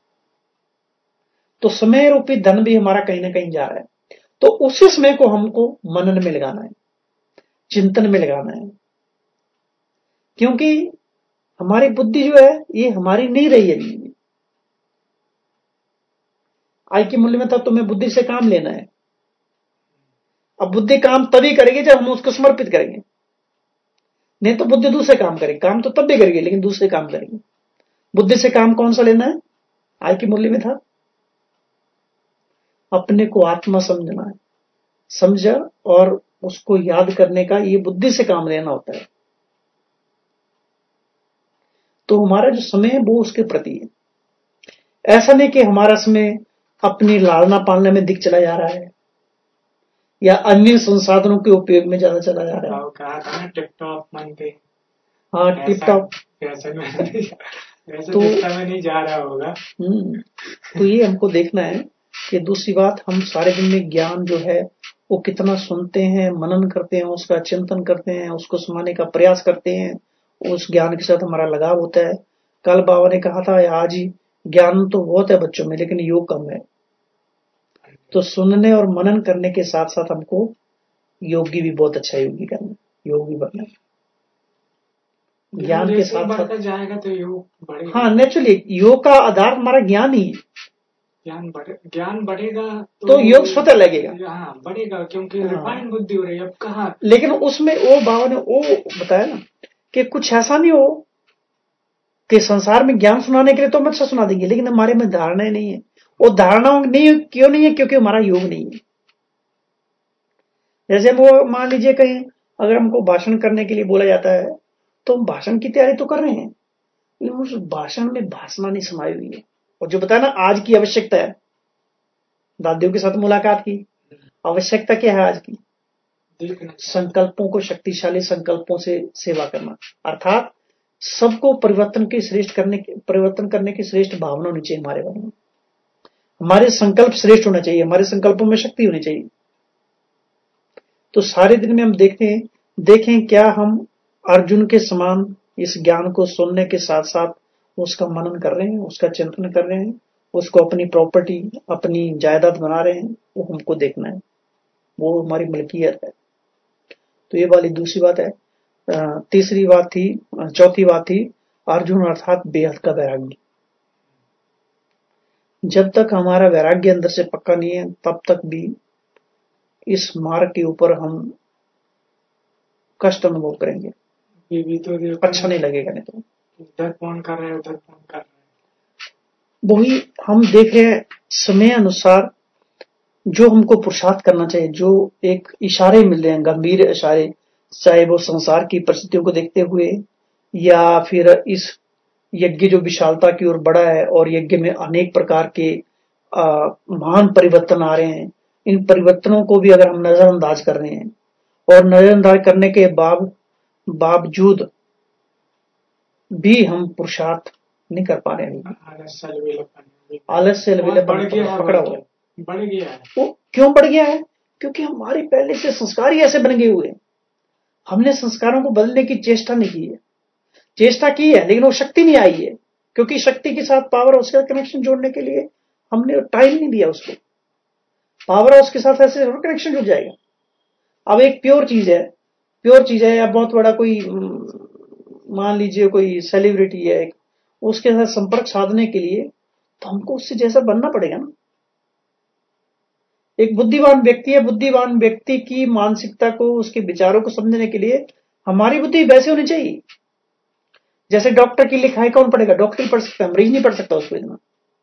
तो समय रूपी धन भी हमारा कहीं ना कहीं जा रहा है। तो उसी समय को हमको मनन में लगाना है, चिंतन में लगाना है, क्योंकि हमारी बुद्धि जो है ये हमारी नहीं रही है। आज की मूल्य में था तुम्हें बुद्धि से काम लेना है। अब बुद्धि काम तभी करेगी जब हम उसको समर्पित करेंगे, नहीं तो बुद्धि दूसरे काम करेगी। काम तो तब भी करेगी लेकिन दूसरे काम करेगी। बुद्धि से काम कौन सा लेना है? आज की मूल्य में था अपने को आत्मा समझना है, समझा और उसको याद करने का, ये बुद्धि से काम लेना होता है। तो हमारा जो समय है वो उसके प्रति है। ऐसा नहीं कि हमारा समय अपनी लालना पालने में दिख चला जा रहा है या अन्य संसाधनों के उपयोग में ज्यादा चला जा रहा है। कहा था ना टिप टॉप मन पे, हाँ टिप टॉप, तो में नहीं जा रहा होगा। हम्म तो ये हमको देखना है कि दूसरी बात, हम सारे दिन में ज्ञान जो है वो कितना सुनते हैं, मनन करते हैं, उसका चिंतन करते हैं, उसको सुनाने का प्रयास करते हैं, उस ज्ञान के साथ हमारा लगाव होता है। कल बाबा ने कहा था, आज ही ज्ञान तो बहुत है बच्चों में लेकिन योग कम है। तो सुनने और मनन करने के साथ साथ हमको योगी भी बहुत अच्छा योगी करना, योग भी बनना, ज्ञान के साथ साथ जाएगा तो योग बढ़ेगा। हाँ, नेचुरली योग का आधार हमारा ज्ञान ही है। ज्ञान बढ़े ज्ञान बढ़ेगा तो, तो योग स्वतः लगेगा। हाँ बढ़ेगा, क्योंकि रिफाइंड बुद्धि हो रही है अब कहाँ। लेकिन उसमें वो बाबा ने वो बताया ना कि कुछ ऐसा नहीं हो कि संसार में ज्ञान सुनाने के लिए तो हम अच्छा सुना देंगे, लेकिन हमारे में धारणाएं नहीं है। वो धारणाओं नहीं क्यों नहीं है? क्योंकि हमारा योग नहीं है। जैसे वो मान लीजिए कहीं अगर हमको भाषण करने के लिए बोला जाता है तो हम भाषण की तैयारी तो कर रहे हैं, लेकिन उस भाषण में भाषणा नहीं समाई हुई है। और जो बताया ना आज की आवश्यकता है, दादियों के साथ मुलाकात की आवश्यकता क्या है आज की? संकल्पों को, शक्तिशाली संकल्पों से सेवा करना, अर्थात सबको परिवर्तन के श्रेष्ठ करने के परिवर्तन करने की श्रेष्ठ भावना होनी चाहिए हमारे मन में। हमारे संकल्प श्रेष्ठ होना चाहिए, हमारे संकल्पों में शक्ति होनी चाहिए। तो सारे दिन में हम देखते हैं देखें क्या हम अर्जुन के समान इस ज्ञान को सुनने के साथ साथ उसका मनन कर रहे हैं, उसका चिंतन कर रहे हैं, उसको अपनी प्रॉपर्टी, अपनी जायदाद बना रहे हैं। वो हमको देखना है, वो हमारी मलकियत है। तो ये वाली दूसरी बात है। तीसरी बात थी, चौथी बात थी अर्जुन अर्थात बेहद का वैराग्य। जब तक हमारा वैराग्य अंदर से पक्का नहीं है तब तक भी इस मार्ग के ऊपर हम कष्ट अनुभव करेंगे, ये भी तो देखो अच्छा नहीं लगेगा। नहीं तो इधर फोन कर रहे हैं उधर फोन कर रहे हैं। वही हम देख रहे हैं समय अनुसार जो हमको पुरुषार्थ करना चाहिए, जो एक इशारे मिल रहे हैं, गंभीर इशारे, चाहे वो संसार की परिस्थितियों को देखते हुए या फिर इस यज्ञ जो विशालता की ओर बढ़ा है और यज्ञ में अनेक प्रकार के महान परिवर्तन आ रहे हैं, इन परिवर्तनों को भी अगर हम नजरअंदाज कर रहे हैं और नजरअंदाज करने के बाद बावजूद भी हम पुरुषार्थ नहीं कर पा रहे हैं, आलस्य पकड़ा हुआ बढ़ गया है। वो क्यों बढ़ गया है? क्योंकि हमारे पहले से संस्कार ही ऐसे बन गए हुए हैं। हमने संस्कारों को बदलने की चेष्टा नहीं की है, चेष्टा की है लेकिन वो शक्ति नहीं आई है, क्योंकि शक्ति के साथ पावर हाउस का कनेक्शन जोड़ने के लिए हमने टाइम नहीं दिया उसको। पावर हाउस के साथ ऐसे कनेक्शन जुड़ जाएगा। अब एक प्योर चीज है, प्योर चीज है या बहुत बड़ा कोई मान लीजिए कोई सेलिब्रिटी है, उसके साथ संपर्क साधने के लिए तो हमको उससे जैसा बनना पड़ेगा ना। एक बुद्धिमान व्यक्ति है, बुद्धिमान व्यक्ति की मानसिकता को, उसके विचारों को समझने के लिए हमारी बुद्धि वैसे होनी चाहिए। जैसे डॉक्टर की लिखाई कौन पढ़ेगा? डॉक्टर पढ़ सकता है, मरीज नहीं पढ़ सकता उसको इतना।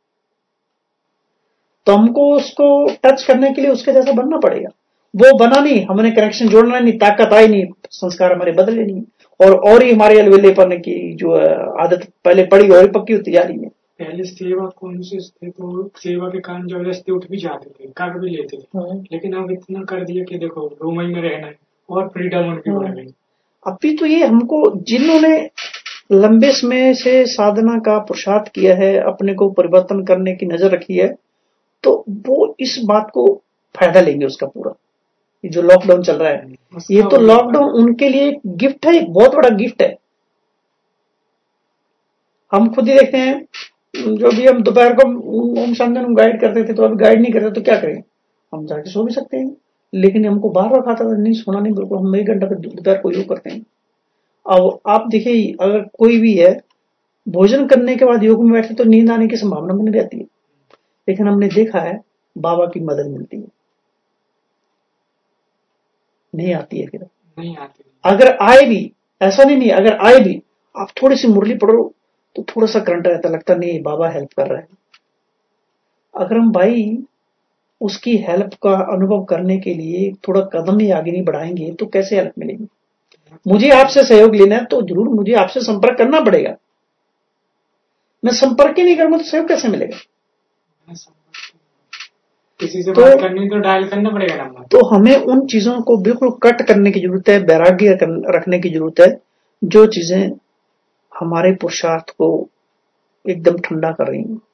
तो हमको उसको टच करने के लिए उसके जैसा बनना पड़ेगा। वो बना नहीं, हमने कनेक्शन जोड़ना नहीं, ताकत आई नहीं, संस्कार हमारे बदले नहीं, और और ही हमारे अलवेलेपन की जो आदत पहले पड़ी और पक्की होती जा रही है। पहले सेवा कौन से थे तो सेवा के कारण जबरदस्ती उठ भी जाते थे, कर भी लेते थे, लेकिन अब इतना कर दिया कि देखो रूम में रहना है और फ्रीडम उनकी बढ़ गई। अभी तो ये हमको जिन्होंने लंबे समय से साधना का पुरुषार्थ किया है, अपने को परिवर्तन करने की नजर रखी है, तो वो इस बात को फायदा लेंगे उसका पूरा। ये जो लॉकडाउन चल रहा है, ये तो लॉकडाउन उनके लिए एक गिफ्ट है, एक बहुत बड़ा गिफ्ट है। हम खुद ही देखते हैं, जो भी हम दोपहर को ओम शांति गाइड करते थे, तो अब गाइड नहीं करते तो क्या करें? हम जाके सो भी सकते हैं, लेकिन हमको बार बार खाता था नहीं, सोना नहीं, बिल्कुल हम एक घंटा दोपहर को योग करते हैं। अब आप देखिए, अगर कोई भी है भोजन करने के बाद योग में बैठे तो नींद आने की संभावना बन जाती है, लेकिन हमने देखा है बाबा की मदद मिलती है, नहीं आती है। फिर नहीं आती। अगर आए भी ऐसा नहीं, नहीं अगर आए भी आप थोड़ी सी मुरली पढ़ो तो थोड़ा सा करंट रहता, लगता नहीं बाबा हेल्प कर रहा है। अगर हम भाई उसकी हेल्प का अनुभव करने के लिए थोड़ा कदम ही आगे नहीं बढ़ाएंगे तो कैसे हेल्प मिलेगी? मुझे आपसे सहयोग लेना है तो जरूर मुझे आपसे संपर्क करना पड़ेगा। मैं संपर्क ही नहीं करूंगा तो सहयोग कैसे मिलेगा? किसी से बात करनी तो डायल करना पड़ेगा नंबर। तो हमें उन चीजों को बिल्कुल कट करने की जरूरत है, वैराग्य रखने की जरूरत है, जो चीजें हमारे पुरुषार्थ को एकदम ठंडा कर रही हैं।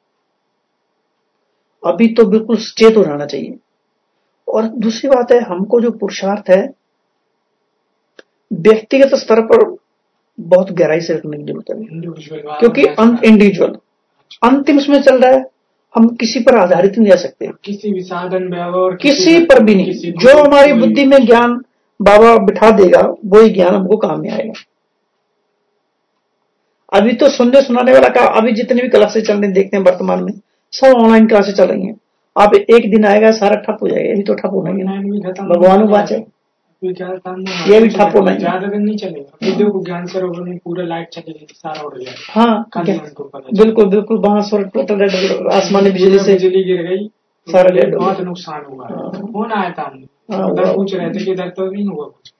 अभी तो बिल्कुल सचेत हो जाना चाहिए। और दूसरी बात है, हमको जो पुरुषार्थ है व्यक्तिगत स्तर पर बहुत गहराई से रखने की जरूरत है, क्योंकि इंडिविजुअल अंतिम उसमें चल रहा है, हम किसी पर आधारित नहीं रह सकते, किसी भी साधन व्यवहार किसी पर भी नहीं। जो हमारी बुद्धि में ज्ञान बाबा बिठा देगा वही ज्ञान हमको काम में आएगा। अभी तो सुनने सुनाने वाला का, अभी जितने भी क्लासेस चल रही देखते हैं वर्तमान में सब ऑनलाइन क्लासेस चल रही हैं। अब एक दिन आएगा सारा ठप हो जाएगा, यही तो ठप होना है, भगवान बाचे ये भी ठप होना है, ज्यादा दिन नहीं चलेगा। विद्या को ज्ञान सरोवर में पूरा लाइट चलेगी, सारा उड़ जाएगा। हाँ बिल्कुल बिल्कुल, वहां स्वर्ग आसमानी बिजली से बिजली गिर गई, सारा डेड, बहुत नुकसान हुआ। फोन आया था, हम पूछ रहे थे कि इधर तो नहीं हुआ कुछ।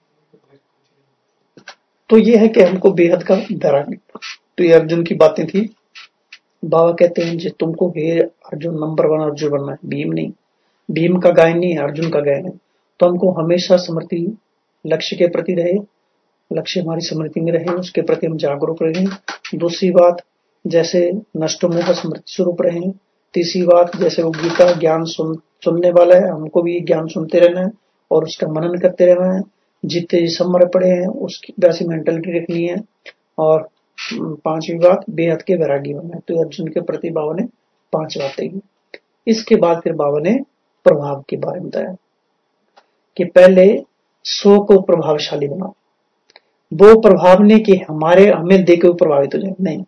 तो ये है कि हमको बेहद का वैराग्य। तो ये अर्जुन की बातें थी। बाबा कहते हैं जो तुमको हे अर्जुन नंबर वन अर्जुन बनना है, भीम नहीं। भीम का गायन नहीं है, अर्जुन का गायन है। तो हमको हमेशा स्मृति लक्ष्य के प्रति रहे, लक्ष्य हमारी स्मृति में रहे, उसके प्रति हम जागरूक रहे। दूसरी बात, जैसे नष्टों का स्मृति स्वरूप रहे। तीसरी बात, जैसे वो गीता ज्ञान सुन सुनने वाला है, हमको भी ज्ञान सुनते रहना है और उसका मनन करते रहना है। जितने जिसम पड़े हैं उसकी वैसी मेंटेलिटी रखनी है। और पांचवी बात, बेहद के वैरागी बनना है। तो अर्जुन के प्रति बाबा ने पांच बातें की। इसके बाद फिर बाबा ने प्रभाव के बारे में बताया कि पहले सौ को प्रभावशाली बनाओ। वो प्रभाव नहीं कि हमारे हमें देख के वो प्रभावित हो जाए, नहीं।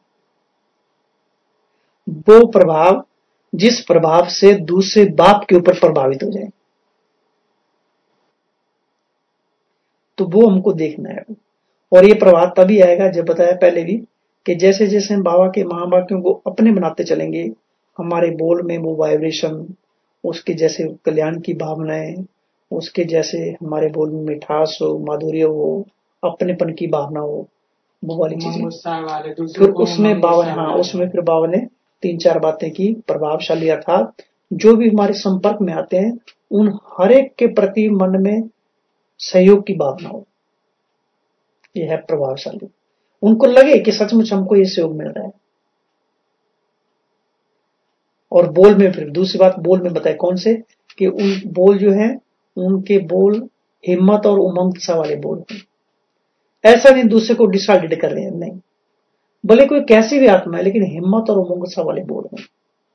वो प्रभाव जिस प्रभाव से दूसरे बाप के ऊपर प्रभावित हो जाए, तो वो हमको देखना है। और ये प्रभाव तभी आएगा, जब बताया पहले भी, कि जैसे जैसे हम बाबा के महावाक्यों को अपने बनाते चलेंगे, हमारे बोल में वो वाइब्रेशन, उसके जैसे कल्याण की भावनाएं, उसके जैसे हमारे बोल में मिठास हो, माधुर्य हो, अपनेपन की भावना हो, वो वाली चीजें। फिर उसमें बाबा ने हाँ उसमें फिर बाबा ने तीन चार बातें की। प्रभावशाली अर्थात जो भी हमारे संपर्क में आते हैं, उन हर एक के प्रति मन में सहयोग की भावना हो, ये है प्रभावशाली। उनको लगे कि सचमुच हमको ये सहयोग मिल रहा है। और बोल में फिर दूसरी बात, बोल में बताए कौन से, कि उन बोल जो है उनके बोल हिम्मत और उमंग सा वाले बोल हैं। ऐसा नहीं दूसरे को डिसाइडेड कर रहे हैं, नहीं, भले कोई कैसी भी आत्मा है, लेकिन हिम्मत और उमंग सा वाले बोल हैं।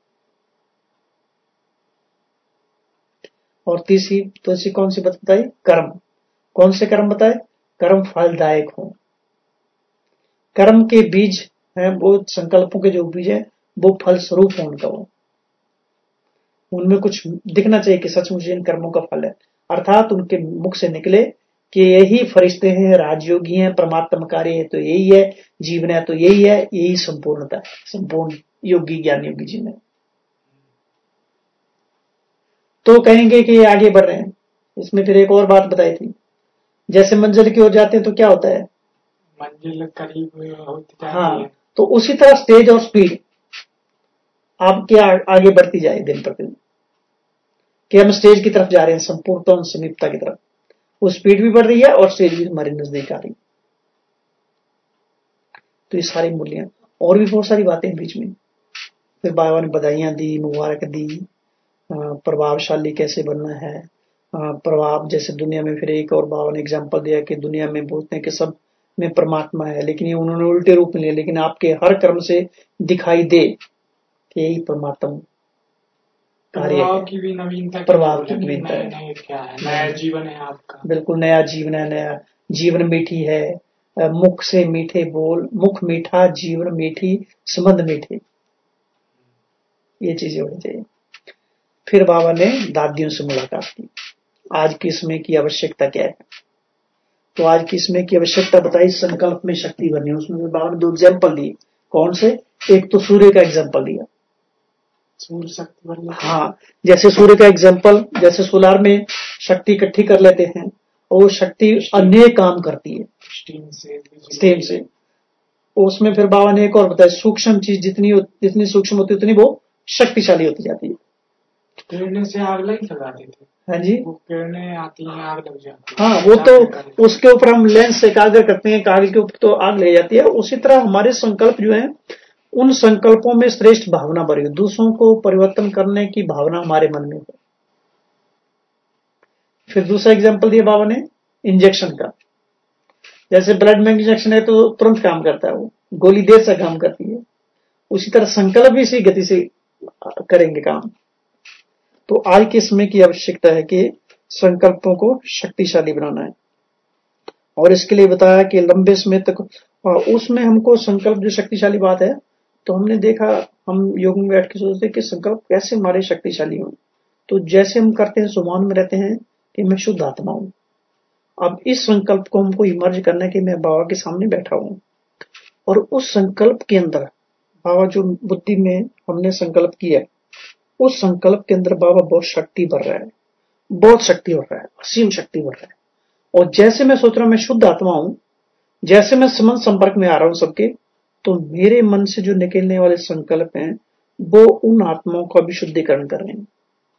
और तीसरी तो ऐसी कौन सी बात बताई, कर्म। कौन से कर्म बताए, कर्म फलदायक हो। कर्म के बीज हैं वो, संकल्पों के जो बीज है वो फल स्वरूप हो उनका, वो उनमें कुछ दिखना चाहिए कि सचमुच इन कर्मों का फल है। अर्थात उनके मुख से निकले कि यही फरिश्ते हैं, राजयोगी हैं, परमात्मा कार्य है तो यही है, जीवन है तो यही है, यही संपूर्णता है, संपूर्ण योगी ज्ञान योगी जीवन है। तो कहेंगे कि ये आगे बढ़ रहे हैं। इसमें फिर एक और बात बताई थी, जैसे मंजिल की ओर जाते हैं तो क्या होता है, मंजिल करीब होती जाती हाँ है। तो उसी तरह स्टेज और स्पीड आपके आगे बढ़ती जाए दिन प्रतिदिन, कि हम स्टेज की तरफ जा रहे हैं, संपूर्णता समीपता की तरफ। वो स्पीड भी बढ़ रही है और स्टेज भी हमारे नजदीक आ रही है। तो ये सारी मूल्य और भी बहुत सारी बातें बीच में। फिर बाबा ने बधाइयां दी, मुबारक दी, प्रभावशाली कैसे बनना है, प्रभाव जैसे दुनिया में। फिर एक और बाबा ने एग्जाम्पल दिया कि दुनिया में बोलते हैं कि सब में परमात्मा है, लेकिन ये उन्होंने उल्टे रूप में लिया, लेकिन आपके हर कर्म से दिखाई दे कि यही परमात्मा प्रभाव की भी नवीनता, प्रभाव की नवीनता है, नए क्या है, नया जीवन है आपका, बिल्कुल नया जीवन है। नया जीवन मीठी है, मुख से मीठे बोल, मुख मीठा जीवन मीठी, संबंध मीठे, ये चीजें होनी चाहिए। फिर बाबा ने दादियों से मुलाकात की, आज के समय की आवश्यकता क्या है। तो आज की समय की आवश्यकता बताई, संकल्प में शक्ति भरनी। उसमें बाबा ने दो एग्जाम्पल दिए। कौन से, एक तो सूर्य का एग्जाम्पल दिया, सूर्य शक्ति भरनी। हाँ, जैसे सूर्य का एग्जाम्पल, जैसे सोलार में शक्ति इकट्ठी कर लेते हैं और वो शक्ति अन्य काम करती है स्टीम से स्टीम से। उसमें फिर बाबा ने एक और बताया, सूक्ष्म चीज जितनी जितनी सूक्ष्म होती है उतनी वो शक्तिशाली होती जाती है। किरणें से आग लग लगा देते, हाँ जी, वो किरणें आती हैं, आग लग जाती है। हाँ, वो तो उसके ऊपर हम लेंस से एकाग्र करते हैं, कागज के ऊपर तो आग ले जाती है। उसी तरह हमारे संकल्प जो है, उन संकल्पों में श्रेष्ठ भावना भरी, दूसरों को परिवर्तन करने की भावना हमारे मन में हो। फिर दूसरा एग्जाम्पल दिया बाबा ने इंजेक्शन का, जैसे ब्लड में इंजेक्शन है तो तुरंत काम करता है, वो गोली देर से काम करती है। उसी तरह संकल्प भी इसी गति से करेंगे काम। तो आज के समय की आवश्यकता है कि संकल्पों को शक्तिशाली बनाना है। और इसके लिए बताया कि लंबे समय तक उसमें हमको संकल्प जो शक्तिशाली बात है, तो हमने देखा, हम योग में बैठ के सोचते कि संकल्प कैसे हमारे शक्तिशाली हो। तो जैसे हम करते हैं, सुमान में रहते हैं कि मैं शुद्ध आत्मा हूं। अब इस संकल्प को हमको इमर्ज करना है कि मैं बाबा के सामने बैठा हूं, और उस संकल्प के अंदर बाबा जो बुद्धि में हमने संकल्प किया, उस संकल्प के अंदर बाबा बहुत शक्ति भर रहा है, बहुत शक्ति भर रहा है, असीम शक्ति भर रहा है। और जैसे मैं सोच रहा हूं मैं शुद्ध आत्मा हूं, जैसे मैं समन संपर्क में आ रहा हूं सबके, तो मेरे मन से जो निकलने वाले संकल्प हैं वो उन आत्माओं का भी शुद्धिकरण कर रहे हैं।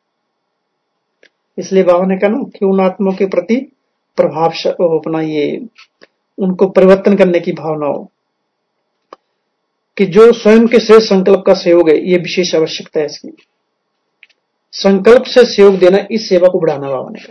इसलिए बाबा ने कहा ना कि उन आत्माओं के प्रति प्रभाव अपना, ये उनको परिवर्तन करने की भावना हो, कि जो स्वयं के श्रेष्ठ संकल्प का सहयोग है, ये विशेष आवश्यकता है इसकी। संकल्प से सहयोग देना, इस सेवा को बढ़ाना बाबा ने कहा।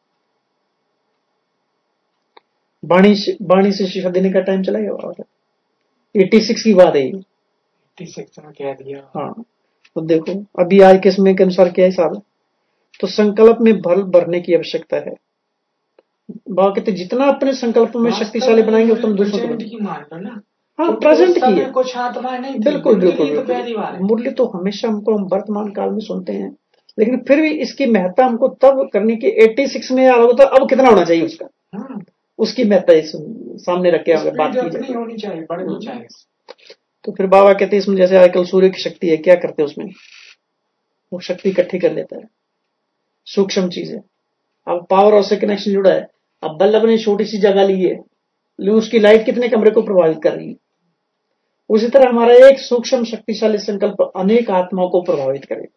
वाणी से वाणी से शिक्षा देने का टाइम चला गया बाबा का, छियासी की बात है ये, छियासी में कह दिया। हाँ, तो देखो अभी आज के समय के अनुसार क्या हिसाब है। तो संकल्प में बल भरने की आवश्यकता है, बाबा कहते जितना अपने संकल्पों में शक्तिशाली बनाएंगे उतना दूसरों को प्रेजेंट की मान लो ना, हाँ क्योंकि प्रेजेंट उस की समय है, कुछ आत्माएं नहीं थी, बिल्कुल मुरली बिल्कुल की तो पहली बिल्कुल। बार है। मुरली तो हमेशा हमको हम वर्तमान काल में सुनते हैं, लेकिन फिर भी इसकी महत्ता हमको तब करनी कि छियासी में याद होगा तो अब कितना होना चाहिए उसका, हाँ, उसकी महत्ता इस सामने रख के अगर स्पीड बात की अपनी जाए तो। होनी चाहिए, बढ़नी चाहिए। तो फिर बाबा कहते हैं इसमें जैसे आजकल सूर्य की शक्ति है, क्या करते हैं उसमें, वो शक्ति इकट्ठी कर लेता है, सूक्ष्म चीज है। अब पावर हाउस से कनेक्शन जुड़ा है, अब बल्ब ने छोटी सी जगह ली है, लेकिन उसकी लाइट कितने कमरे को प्रभावित कर रही है। उसी तरह हमारा एक सूक्ष्म शक्तिशाली संकल्प अनेक आत्माओं को प्रभावित करे,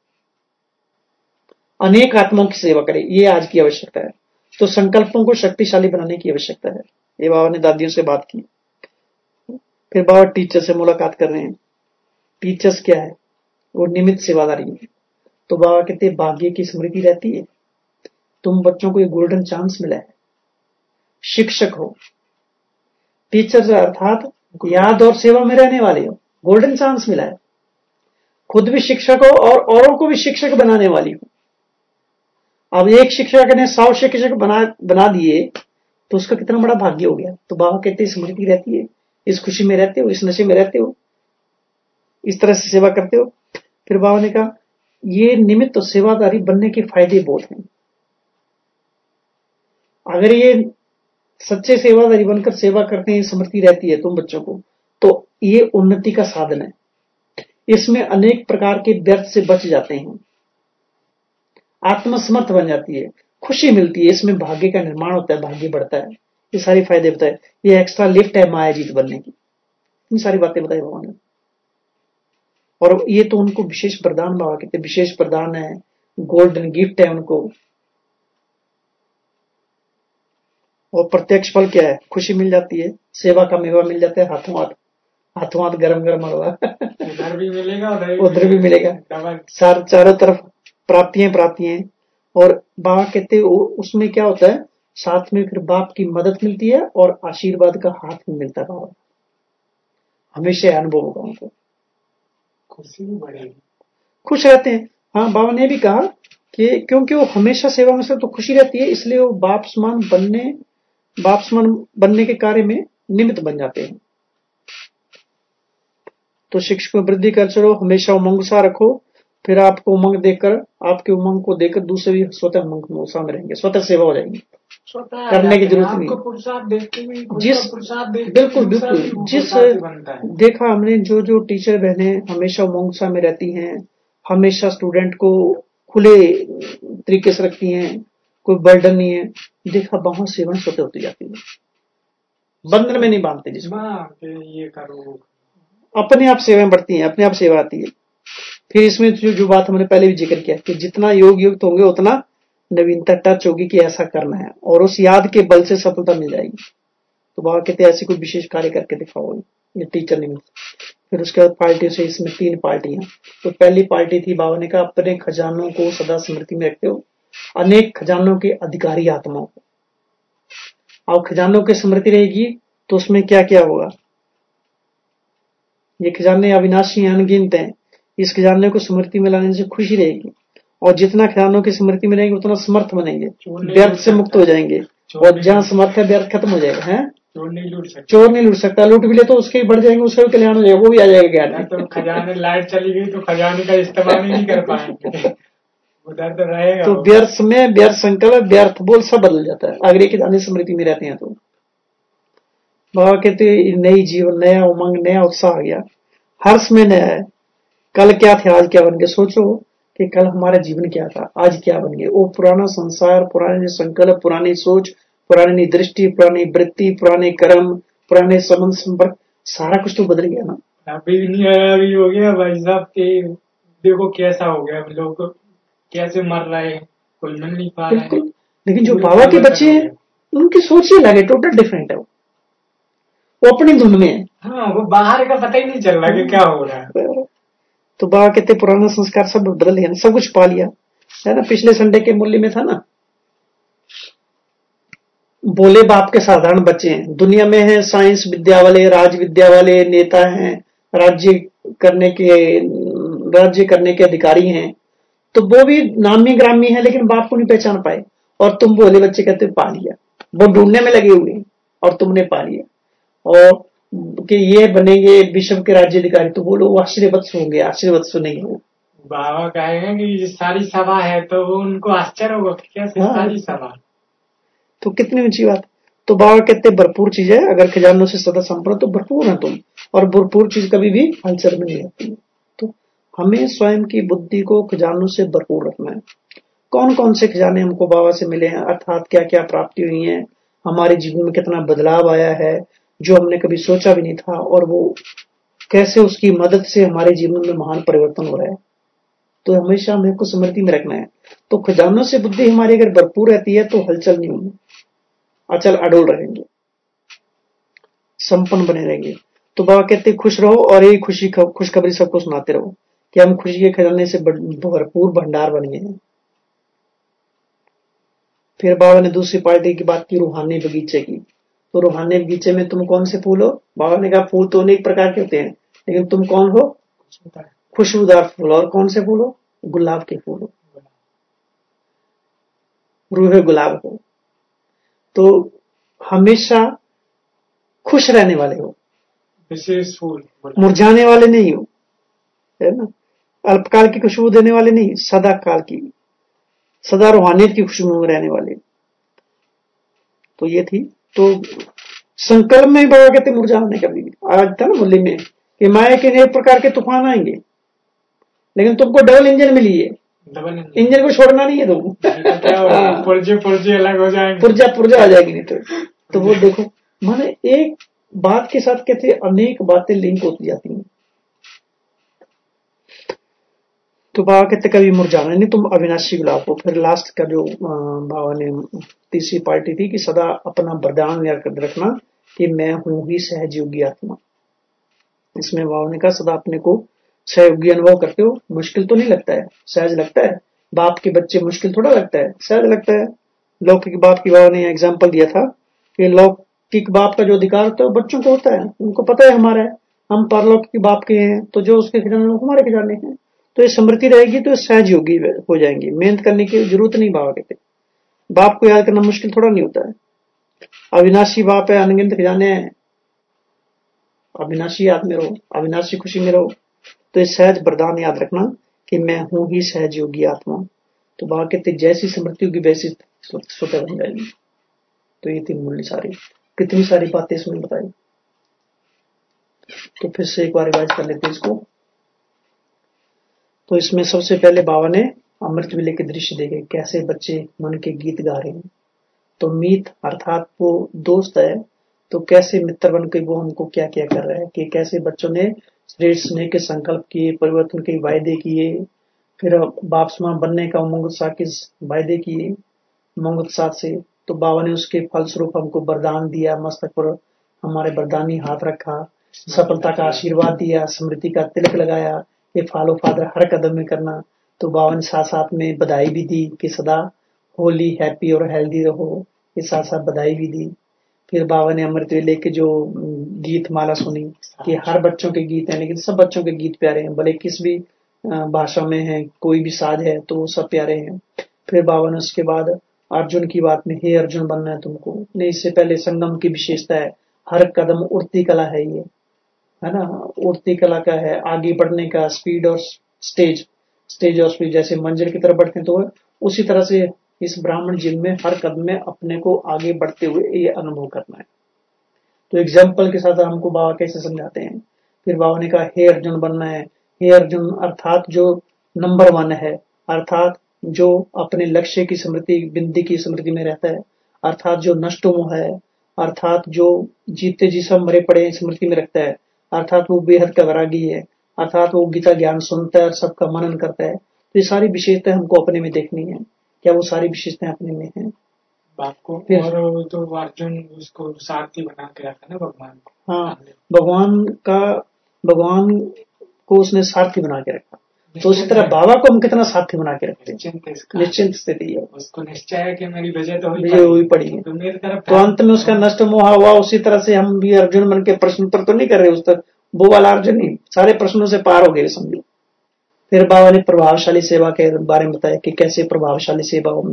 अनेक आत्माओं की सेवा करे, ये आज की आवश्यकता है। तो संकल्पों को शक्तिशाली बनाने की आवश्यकता है। ये बाबा ने दादियों से बात की। फिर बाबा टीचर से मुलाकात कर रहे हैं। टीचर्स क्या है, वो निमित्त सेवादारी है। तो बाबा कहते हैं भाग्य की स्मृति रहती है, तुम बच्चों को एक गोल्डन चांस मिला है, शिक्षक हो, टीचर अर्थात याद और सेवा में रहने वाले हो, गोल्डन चांस मिला है, खुद भी शिक्षक हो और औरों को भी शिक्षक बनाने वाली हो। अब एक शिक्षक ने सौ शिक्षक बना बना दिए तो उसका कितना बड़ा भाग्य हो गया। तो बाबा कहते हैं स्मृति रहती है, इस खुशी में रहते हो, इस नशे में रहते हो, इस तरह से सेवा करते हो। फिर बाबा ने कहा ये निमित्त तो सेवादारी बनने के फायदे बहुत हैं। अगर ये सच्चे सेवादारी बनकर सेवा करते हैं, स्मृति रहती है तुम बच्चों को, तो ये उन्नति का साधन है। इसमें अनेक प्रकार के व्यर्थ से बच जाते हैं, आत्मसमर्थ बन जाती है, खुशी मिलती है, इसमें भाग्य का निर्माण होता है, भाग्य बढ़ता है। ये सारी फायदे बताए, ये एक्स्ट्रा लिफ्ट है माया जीत बनने की, इतनी सारी बातें बताई भगवान ने। और ये तो उनको विशेष वरदान बाबा कहते, विशेष वरदान है, गोल्डन गिफ्ट है उनको। और प्रत्यक्ष फल क्या है, खुशी मिल जाती है, सेवा का मेवा मिल जाता है, हाथों हाथ हाथों हाथ गरम गरम हलवा उधर भी मिलेगा, उधर भी मिलेगा, चार चारों तरफ प्राप्तियां प्राप्तियां। और बाबा कहते हैं उसमें क्या होता है, साथ में फिर बाप की मदद मिलती है और आशीर्वाद का हाथ भी मिलता है। बाबा हमेशा अनुभव होगा उनको, खुशी भी बढ़ेगी, खुश रहते हैं। हाँ बाबा ने भी कहा कि क्योंकि वो हमेशा सेवा में से तो खुशी रहती है, इसलिए वो बाप समान बनने बाप समान बनने के कार्य में निमित्त बन जाते हैं। तो शिक्षक में वृद्धि कर चलो, हमेशा उमंग सा रखो, फिर आपको उमंग देकर, आपके उमंग को देकर दूसरे भी स्वतः उमंग उत्साह में रहेंगे, स्वतः सेवा हो जाएगी, करने की जरूरत नहीं। पुरुषार्थ देखते भी, जिस बिल्कुल बिल्कुल जिस देखा हमने, जो जो टीचर बहने हमेशा उमंग उत्साह में रहती हैं, हमेशा स्टूडेंट को खुले तरीके से रखती हैं, कोई बर्डन नहीं है, देखा वहां सेवन स्वतः होती जाती है, बंधन में नहीं बांधते जिसको, ये करो, अपने आप सेवाएं बढ़ती हैं, अपने आप सेवा आती है। फिर इसमें जो, जो बात हमने पहले भी जिक्र किया कि जितना योग युक्त होंगे उतना नवीनता टच होगी कि ऐसा करना है, और उस याद के बल से सफलता मिल जाएगी। तो बाबा कहते हैं ऐसी कोई विशेष कार्य करके दिखाओ, ये टीचर निमित्त। फिर उसके बाद पार्टी से, इसमें तीन पार्टियां। तो पहली पार्टी थी, बाबा ने कहा अपने खजानों को सदा स्मृति में रखते हो, अनेक खजानों के अधिकारी आत्माओं को। अब खजानों की स्मृति रहेगी तो उसमें क्या क्या होगा, ये खजाने अविनाशी अनगिनत हैं, इस खजाने को स्मृति में लाने से खुशी रहेगी, और जितना खजानों की स्मृति में रहेंगे उतना समर्थ बनेंगे, व्यर्थ से मुक्त हो जाएंगे, और जहां समर्थ है व्यर्थ खत्म हो जाएगा। है चोर नहीं लूट सकता, चोर नहीं लूट सकता, लूट भी ले तो उसके बढ़ जाएंगे, उसका भी कल्याण हो जाएगा, वो भी आ जाएगा ज्ञान में। तो खजाने लाइट चली गई तो खजाने का इस्तेमाल ही नहीं कर पाएंगे, उधर तो रहेगा। तो व्यर्थ में व्यर्थ संकल्प, व्यर्थ बोल सब बदल जाता है अगर एक खजाने स्मृति में रहते हैं तो। बाबा कहते नई जीवन, नया उमंग, नया उत्साह आ गया, हर्ष में नया है। कल क्या थे आज क्या बन गए, सोचो कि कल हमारा जीवन क्या था, आज क्या बन गए। वो पुराना संसार, पुराने संकल्प, पुरानी सोच, पुरानी दृष्टि, पुरानी वृत्ति, पुराने कर्म, पुराने संबंध संपर्क, सारा कुछ तो बदल गया ना। अभी नहीं आया, अभी हो गया भाई साहब के, देखो कैसा हो गया, लोग कैसे मर रहे हैं, कोई मिल नहीं पा रहा है। लेकिन जो बाबा के बच्चे हैं उनकी सोच ही अलग है, टोटल डिफरेंट है, वो अपनी धुन में है। हाँ, वो बाहर का पता ही नहीं चल रहा कि क्या हो रहा है। तो बाबा कहते पुराना संस्कार सब बदल लिया, सब कुछ पा लिया है ना। पिछले संडे के मूल्य में था ना, बोले बाप के साधारण बच्चे हैं, दुनिया में है साइंस विद्या वाले, राज विद्या वाले नेता हैं, राज्य करने के राज्य करने के अधिकारी हैं, तो वो भी नामी ग्रामी है लेकिन बाप को नहीं पहचान पाए, और तुम बोले बच्चे कहते पा लिया। वो ढूंढने में लगे हुए हैं और तुमने पा लिया। और कि ये बनेंगे विश्व के राज्याधिकारी, तो वो लोग आश्चर्यवत्स होंगे, आश्चर्यवत्स सुनेंगे वो। बाबा कहेंगे कि ये सारी सभा है, तो वो उनको आश्चर्य होगा कि कैसे हाँ। सारी सभा। तो कितनी ऊंची बात। तो बाबा कहते हैं भरपूर चीज है, अगर खजानों से सदा संपन्न तो भरपूर है तुम, और भरपूर चीज कभी भी हलचल में नहीं आती। तो हमें स्वयं की बुद्धि को खजानों से भरपूर रखना है। कौन कौन से खजाने हमको बाबा से मिले हैं, अर्थात क्या क्या प्राप्ति हुई है, हमारे जीवन में कितना बदलाव आया है जो हमने कभी सोचा भी नहीं था, और वो कैसे उसकी मदद से हमारे जीवन में महान परिवर्तन हो रहा है। तो हमेशा हमें को स्मृति में रखना है। तो खजानों से बुद्धि हमारी अगर भरपूर रहती है तो हलचल नहीं होगी, अचल अडोल रहेंगे, संपन्न बने रहेंगे। तो बाबा कहते खुश रहो और यही खुशी खुशखबरी सबको सुनाते रहो कि हम खुशी के खजाने से भरपूर भंडार बन गए हैं। फिर बाबा ने दूसरी पार्टी की बात की, रूहानी बगीचे की। तो रूहानी बगीचे में तुम कौन से फूल हो? बाबा ने कहा फूल तो अनेक प्रकार के होते हैं, लेकिन तुम कौन हो? खुशबूदार फूल। और कौन से फूल हो? गुलाब के फूल हो, रूहे गुलाब हो। तो हमेशा खुश रहने वाले हो, विशेष फूल, मुरझाने वाले नहीं हो, है ना। अल्पकाल की खुशबू देने वाले नहीं, सदा काल की, सदा रूहानियत की खुशबू में रहने वाले। तो ये थी। तो संकल्प में बाबा कहते मुरझाने का भी आज था ना मुरली में कि माया के अनेक प्रकार के तूफान आएंगे, लेकिन तुमको डबल इंजन मिली है, डबल इंजन को छोड़ना नहीं है तुम। तो पुर्जे पुर्जे अलग हो जाएंगे, पुर्जा पुर्जा आ जाएगी नहीं तो। तो वो देखो माने एक बात के साथ कहते अनेक बातें लिंक होती जाती हैं। तो बाबा कहते कभी मुरझाना नहीं, तुम अविनाशी गुलाब हो। फिर लास्ट का जो बाबा ने तीसरी पार्टी थी कि सदा अपना वरदान याद रखना कि मैं हूं ही सहज योगी आत्मा। इसमें बाबा ने कहा सदा अपने को सहयोगी अनुभव करते हो। मुश्किल तो नहीं लगता है, सहज लगता है। बाप के बच्चे मुश्किल थोड़ा लगता है, सहज लगता है। लौकिक बाप की बाबा ने एग्जाम्पल दिया था कि लौकिक बाप का जो अधिकार होता है बच्चों को होता है, उनको पता है हमारा है, हम पारलौकिक बाप के हैं, तो जो उसके खजाने हमारे खजाने हैं। तो ये स्मृति रहेगी तो सहज योगी हो जाएंगे, मेहनत करने की जरूरत नहीं। बाबा कहते बाप को याद करना मुश्किल थोड़ा नहीं होता है। अविनाशी बाप है, अनगिनत खजाने हैं, अविनाशी याद में रहो, अविनाशी खुशी में रहो। तो ये सहज वरदान याद रखना कि मैं हूं ही सहज योगी आत्मा। तो बाबा कहते जैसी स्मृति होगी वैसी स्वतः बन जाएगी। तो ये तीन मूल्य सारी, कितनी सारी बातें इसमें बताई। तो फिर से एक बार रिवाइज कर लेते हैं इसको। तो इसमें सबसे पहले बाबा ने अमृत वेले के दृश्य देखे, कैसे बच्चे मन के गीत गा रहे हैं। तो मीत अर्थात वो दोस्त है, तो कैसे मित्र बन के वो हमको क्या क्या कर रहा है, कि कैसे बच्चों ने श्रेष्ठ स्नेह के संकल्प किए, परिवर्तन के वायदे किए, फिर बाप समान बनने का उमंग उत्साह के वायदे किए उमंग उत्साह से। तो बाबा ने उसके फलस्वरूप हमको वरदान दिया, मस्तक पर हमारे वरदानी हाथ रखा, सफलता का आशीर्वाद दिया, स्मृति का तिलक लगाया, ये फॉलो फादर हर कदम में करना। तो बाबा ने साथ साथ में बधाई भी दी कि सदा होली हैप्पी और हेल्दी रहो, ये साथ साथ बधाई भी दी। फिर बाबा ने अमृत वेले के जो गीत माला सुनी कि हर बच्चों के गीत हैं, लेकिन सब बच्चों के गीत प्यारे हैं, भले किस भी भाषा में है, कोई भी साज है, तो वो सब प्यारे हैं। फिर बाबा ने उसके बाद अर्जुन की बात में, हे अर्जुन बनना है तुमको। नहीं, इससे पहले संगम की विशेषता है, हर कदम उड़ती कला है, ये है ना, उड़ती कला का है, आगे बढ़ने का स्पीड और स्टेज स्टेज और स्पीड, जैसे मंजिल की तरफ बढ़ते हैं तो उसी तरह से इस ब्राह्मण जीवन में हर कदम में अपने को आगे बढ़ते हुए ये अनुभव करना है। तो एग्जाम्पल के साथ हमको बाबा कैसे समझाते हैं। फिर बाबा ने कहा हे अर्जुन बनना है। हे अर्जुन अर्थात जो नंबर वन है, अर्थात जो अपने लक्ष्य की स्मृति बिंदी की स्मृति में रहता है, अर्थात जो नष्टों है, अर्थात जो जीते जी सब मरे पड़े स्मृति में रखता है, अर्थात वो बेहद का वैरागी है, अर्थात वो गीता ज्ञान सुनता है और सबका मनन करता है। तो ये सारी विशेषताएं हमको अपने में देखनी है, क्या वो सारी विशेषताएं अपने में हैं। बाप को और तो अर्जुन उसको सारथी बना के रखा ना भगवान को। हाँ, भगवान का भगवान को उसने सारथी बना के रखा। तो उसी तरह बाबा को हम कितना सारथी बना के रखते हैं, निश्चिंत स्थिति है, उसको निश्चय है कि मेरी विजय तो विजय हुई पड़ी है, तो मेरी तरफ तो अंत में उसका नष्ट मोह हुआ। उसी तरह से हम भी अर्जुन बन के प्रश्न उत्तर तो नहीं कर रहे, उस तक वो वाला अर्जुन ही सारे प्रश्नों से पार हो गए समझो। फिर बाबा ने प्रभावशाली सेवा के बारे में बताया कि कैसे प्रभावशाली सेवाओं में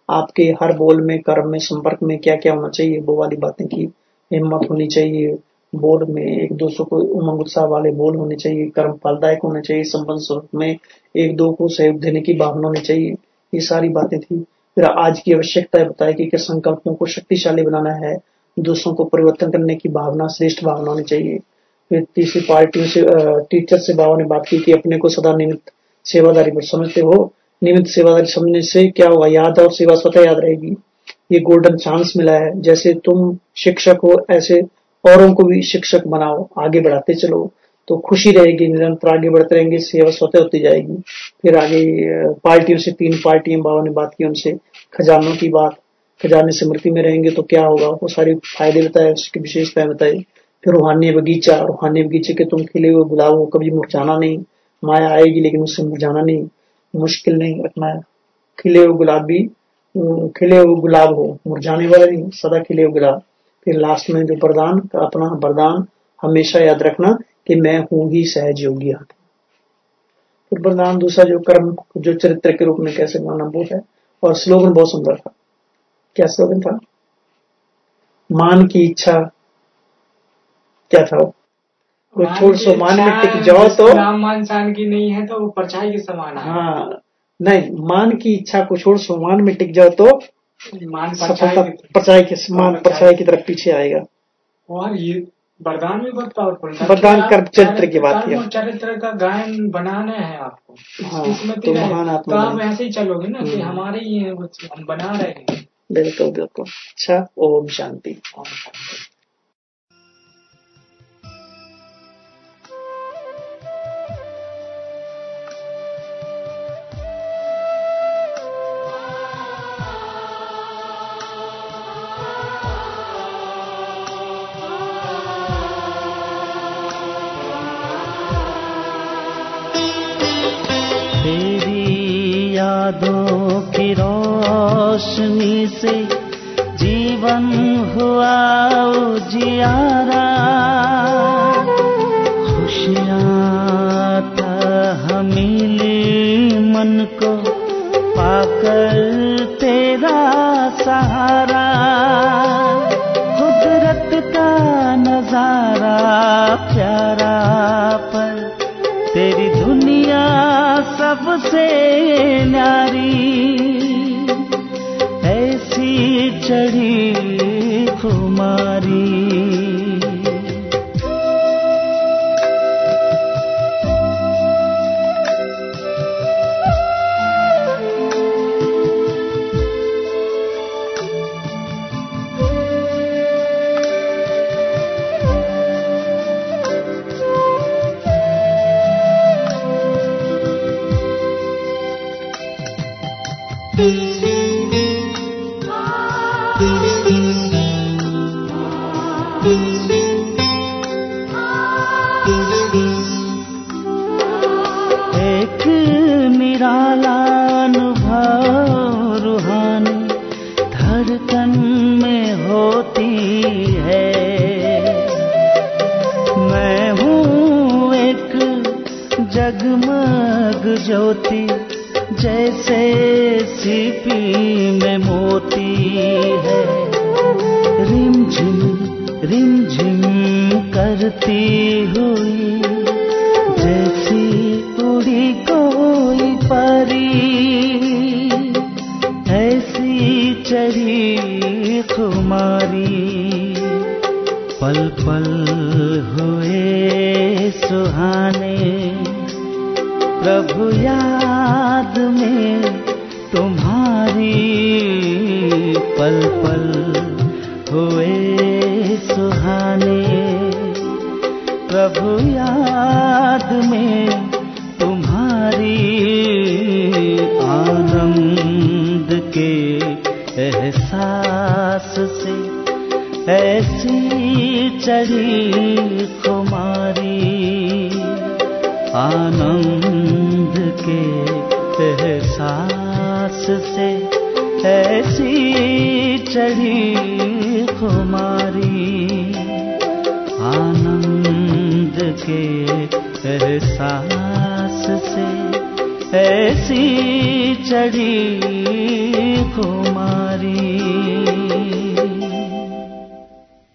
आपके हर बोल में, कर्म में, संपर्क में क्या क्या होना चाहिए, वो वाली बातें की। हिम्मत होनी चाहिए बोल में, एक दूसरे को उमंग उत्साह वाले बोल होने चाहिए, कर्म फलदायक होने चाहिए, संबंध स्वरूप में एक दो को सहयोग देने की भावना होनी चाहिए। ये सारी बातें थी। फिर आज की आवश्यकता बताई कि संकल्पों को शक्तिशाली बनाना है, दूसरों को परिवर्तन करने की भावना, श्रेष्ठ भावना होनी चाहिए। फिर तीसरी पार्टी से टीचर से बाबा ने बात की कि अपने को सदा निमित्त सेवादारी पर समझते हो। निमित्त सेवादारी समझने से क्या होगा, याद और सेवा स्वतः याद रहेगी। ये गोल्डन चांस मिला है, जैसे तुम शिक्षक हो ऐसे औरों को भी शिक्षक बनाओ, आगे बढ़ाते चलो तो खुशी रहेगी, निरंतर आगे बढ़ते रहेंगे, सेवा स्वतः होती जाएगी। फिर आगे पार्टियों से, तीन पार्टियां बाबा ने बात की उनसे, खजानों की बात, खजाने स्मृति में रहेंगे तो क्या होगा, वो सारी फायदे बताए, उसकी विशेषताएं बताई। फिर रूहानी बगीचा, रूहानी बगीचे के तुम खिले हुए गुलाब हो, कभी मुरझाना नहीं, माया आएगी लेकिन उससे मुरझाना नहीं, मुश्किल नहीं रखना है। खिले हुए गुलाब भी, खिले हुए गुलाब हो, मुरझाने वाला नहीं, सदा खिले हुए गुलाब। फिर लास्ट में जो वरदान, अपना वरदान हमेशा याद रखना कि मैं हूं ही सहज योगी। फिर वरदान दूसरा जो कर्म, जो चरित्र के रूप में कैसे बनाना वो है। और स्लोगन बहुत सुंदर था। क्या स्लोगन था? मान की इच्छा, क्या था? कुछ सो मान में टिक जाओ तो नाम मान शान की नहीं है तो वो परछाई के समान है। हाँ नहीं, मान की इच्छा को छोड़ सो मान में टिक जाओ तो मान सफलता परछाई के मान परछाई की तरफ पीछे आएगा। और ये वरदान भी बहुत पावरफुल था। वरदान कर्म चरित्र की बात है, चरित्र का गायन बनाना है आपको। हाँ, तो महान आत्मा, तो आप ऐसे ही चलोगे ना कि हमारे ही है, हम बना रहे हैं। बिल्कुल बिल्कुल। अच्छा, ओम शांति। तेरी यादों की रोशनी से जीवन हुआ उजियारा, खुशियाँ था मिली मन को पाकर तेरा सहारा। कुदरत का नजारा प्यारा, पर तेरी दुनिया सबसे न्यारी, ऐसी चढ़ी खुमारी। एक निराला अनुभव रूहानी धड़कन में होती है। मैं हूँ एक जगमग ज्योति, जैसे सीपी में मोती है। रिमझिम रिमझिम करती हुई जैसी उड़ी कोई परी, ऐसी चढ़ी खुमारी। पल पल हुए सुहाने, प्रभु याद में तुम्हारी। पल पल हुए सुहाने, प्रभु याद में तुम्हारी। आनंद के एहसास से ऐसी चढ़ी खुमारी। आनंद के एहसास से ऐसी चढ़ी खुमारी। आनंद के एहसास से ऐसी चढ़ी खुमारी।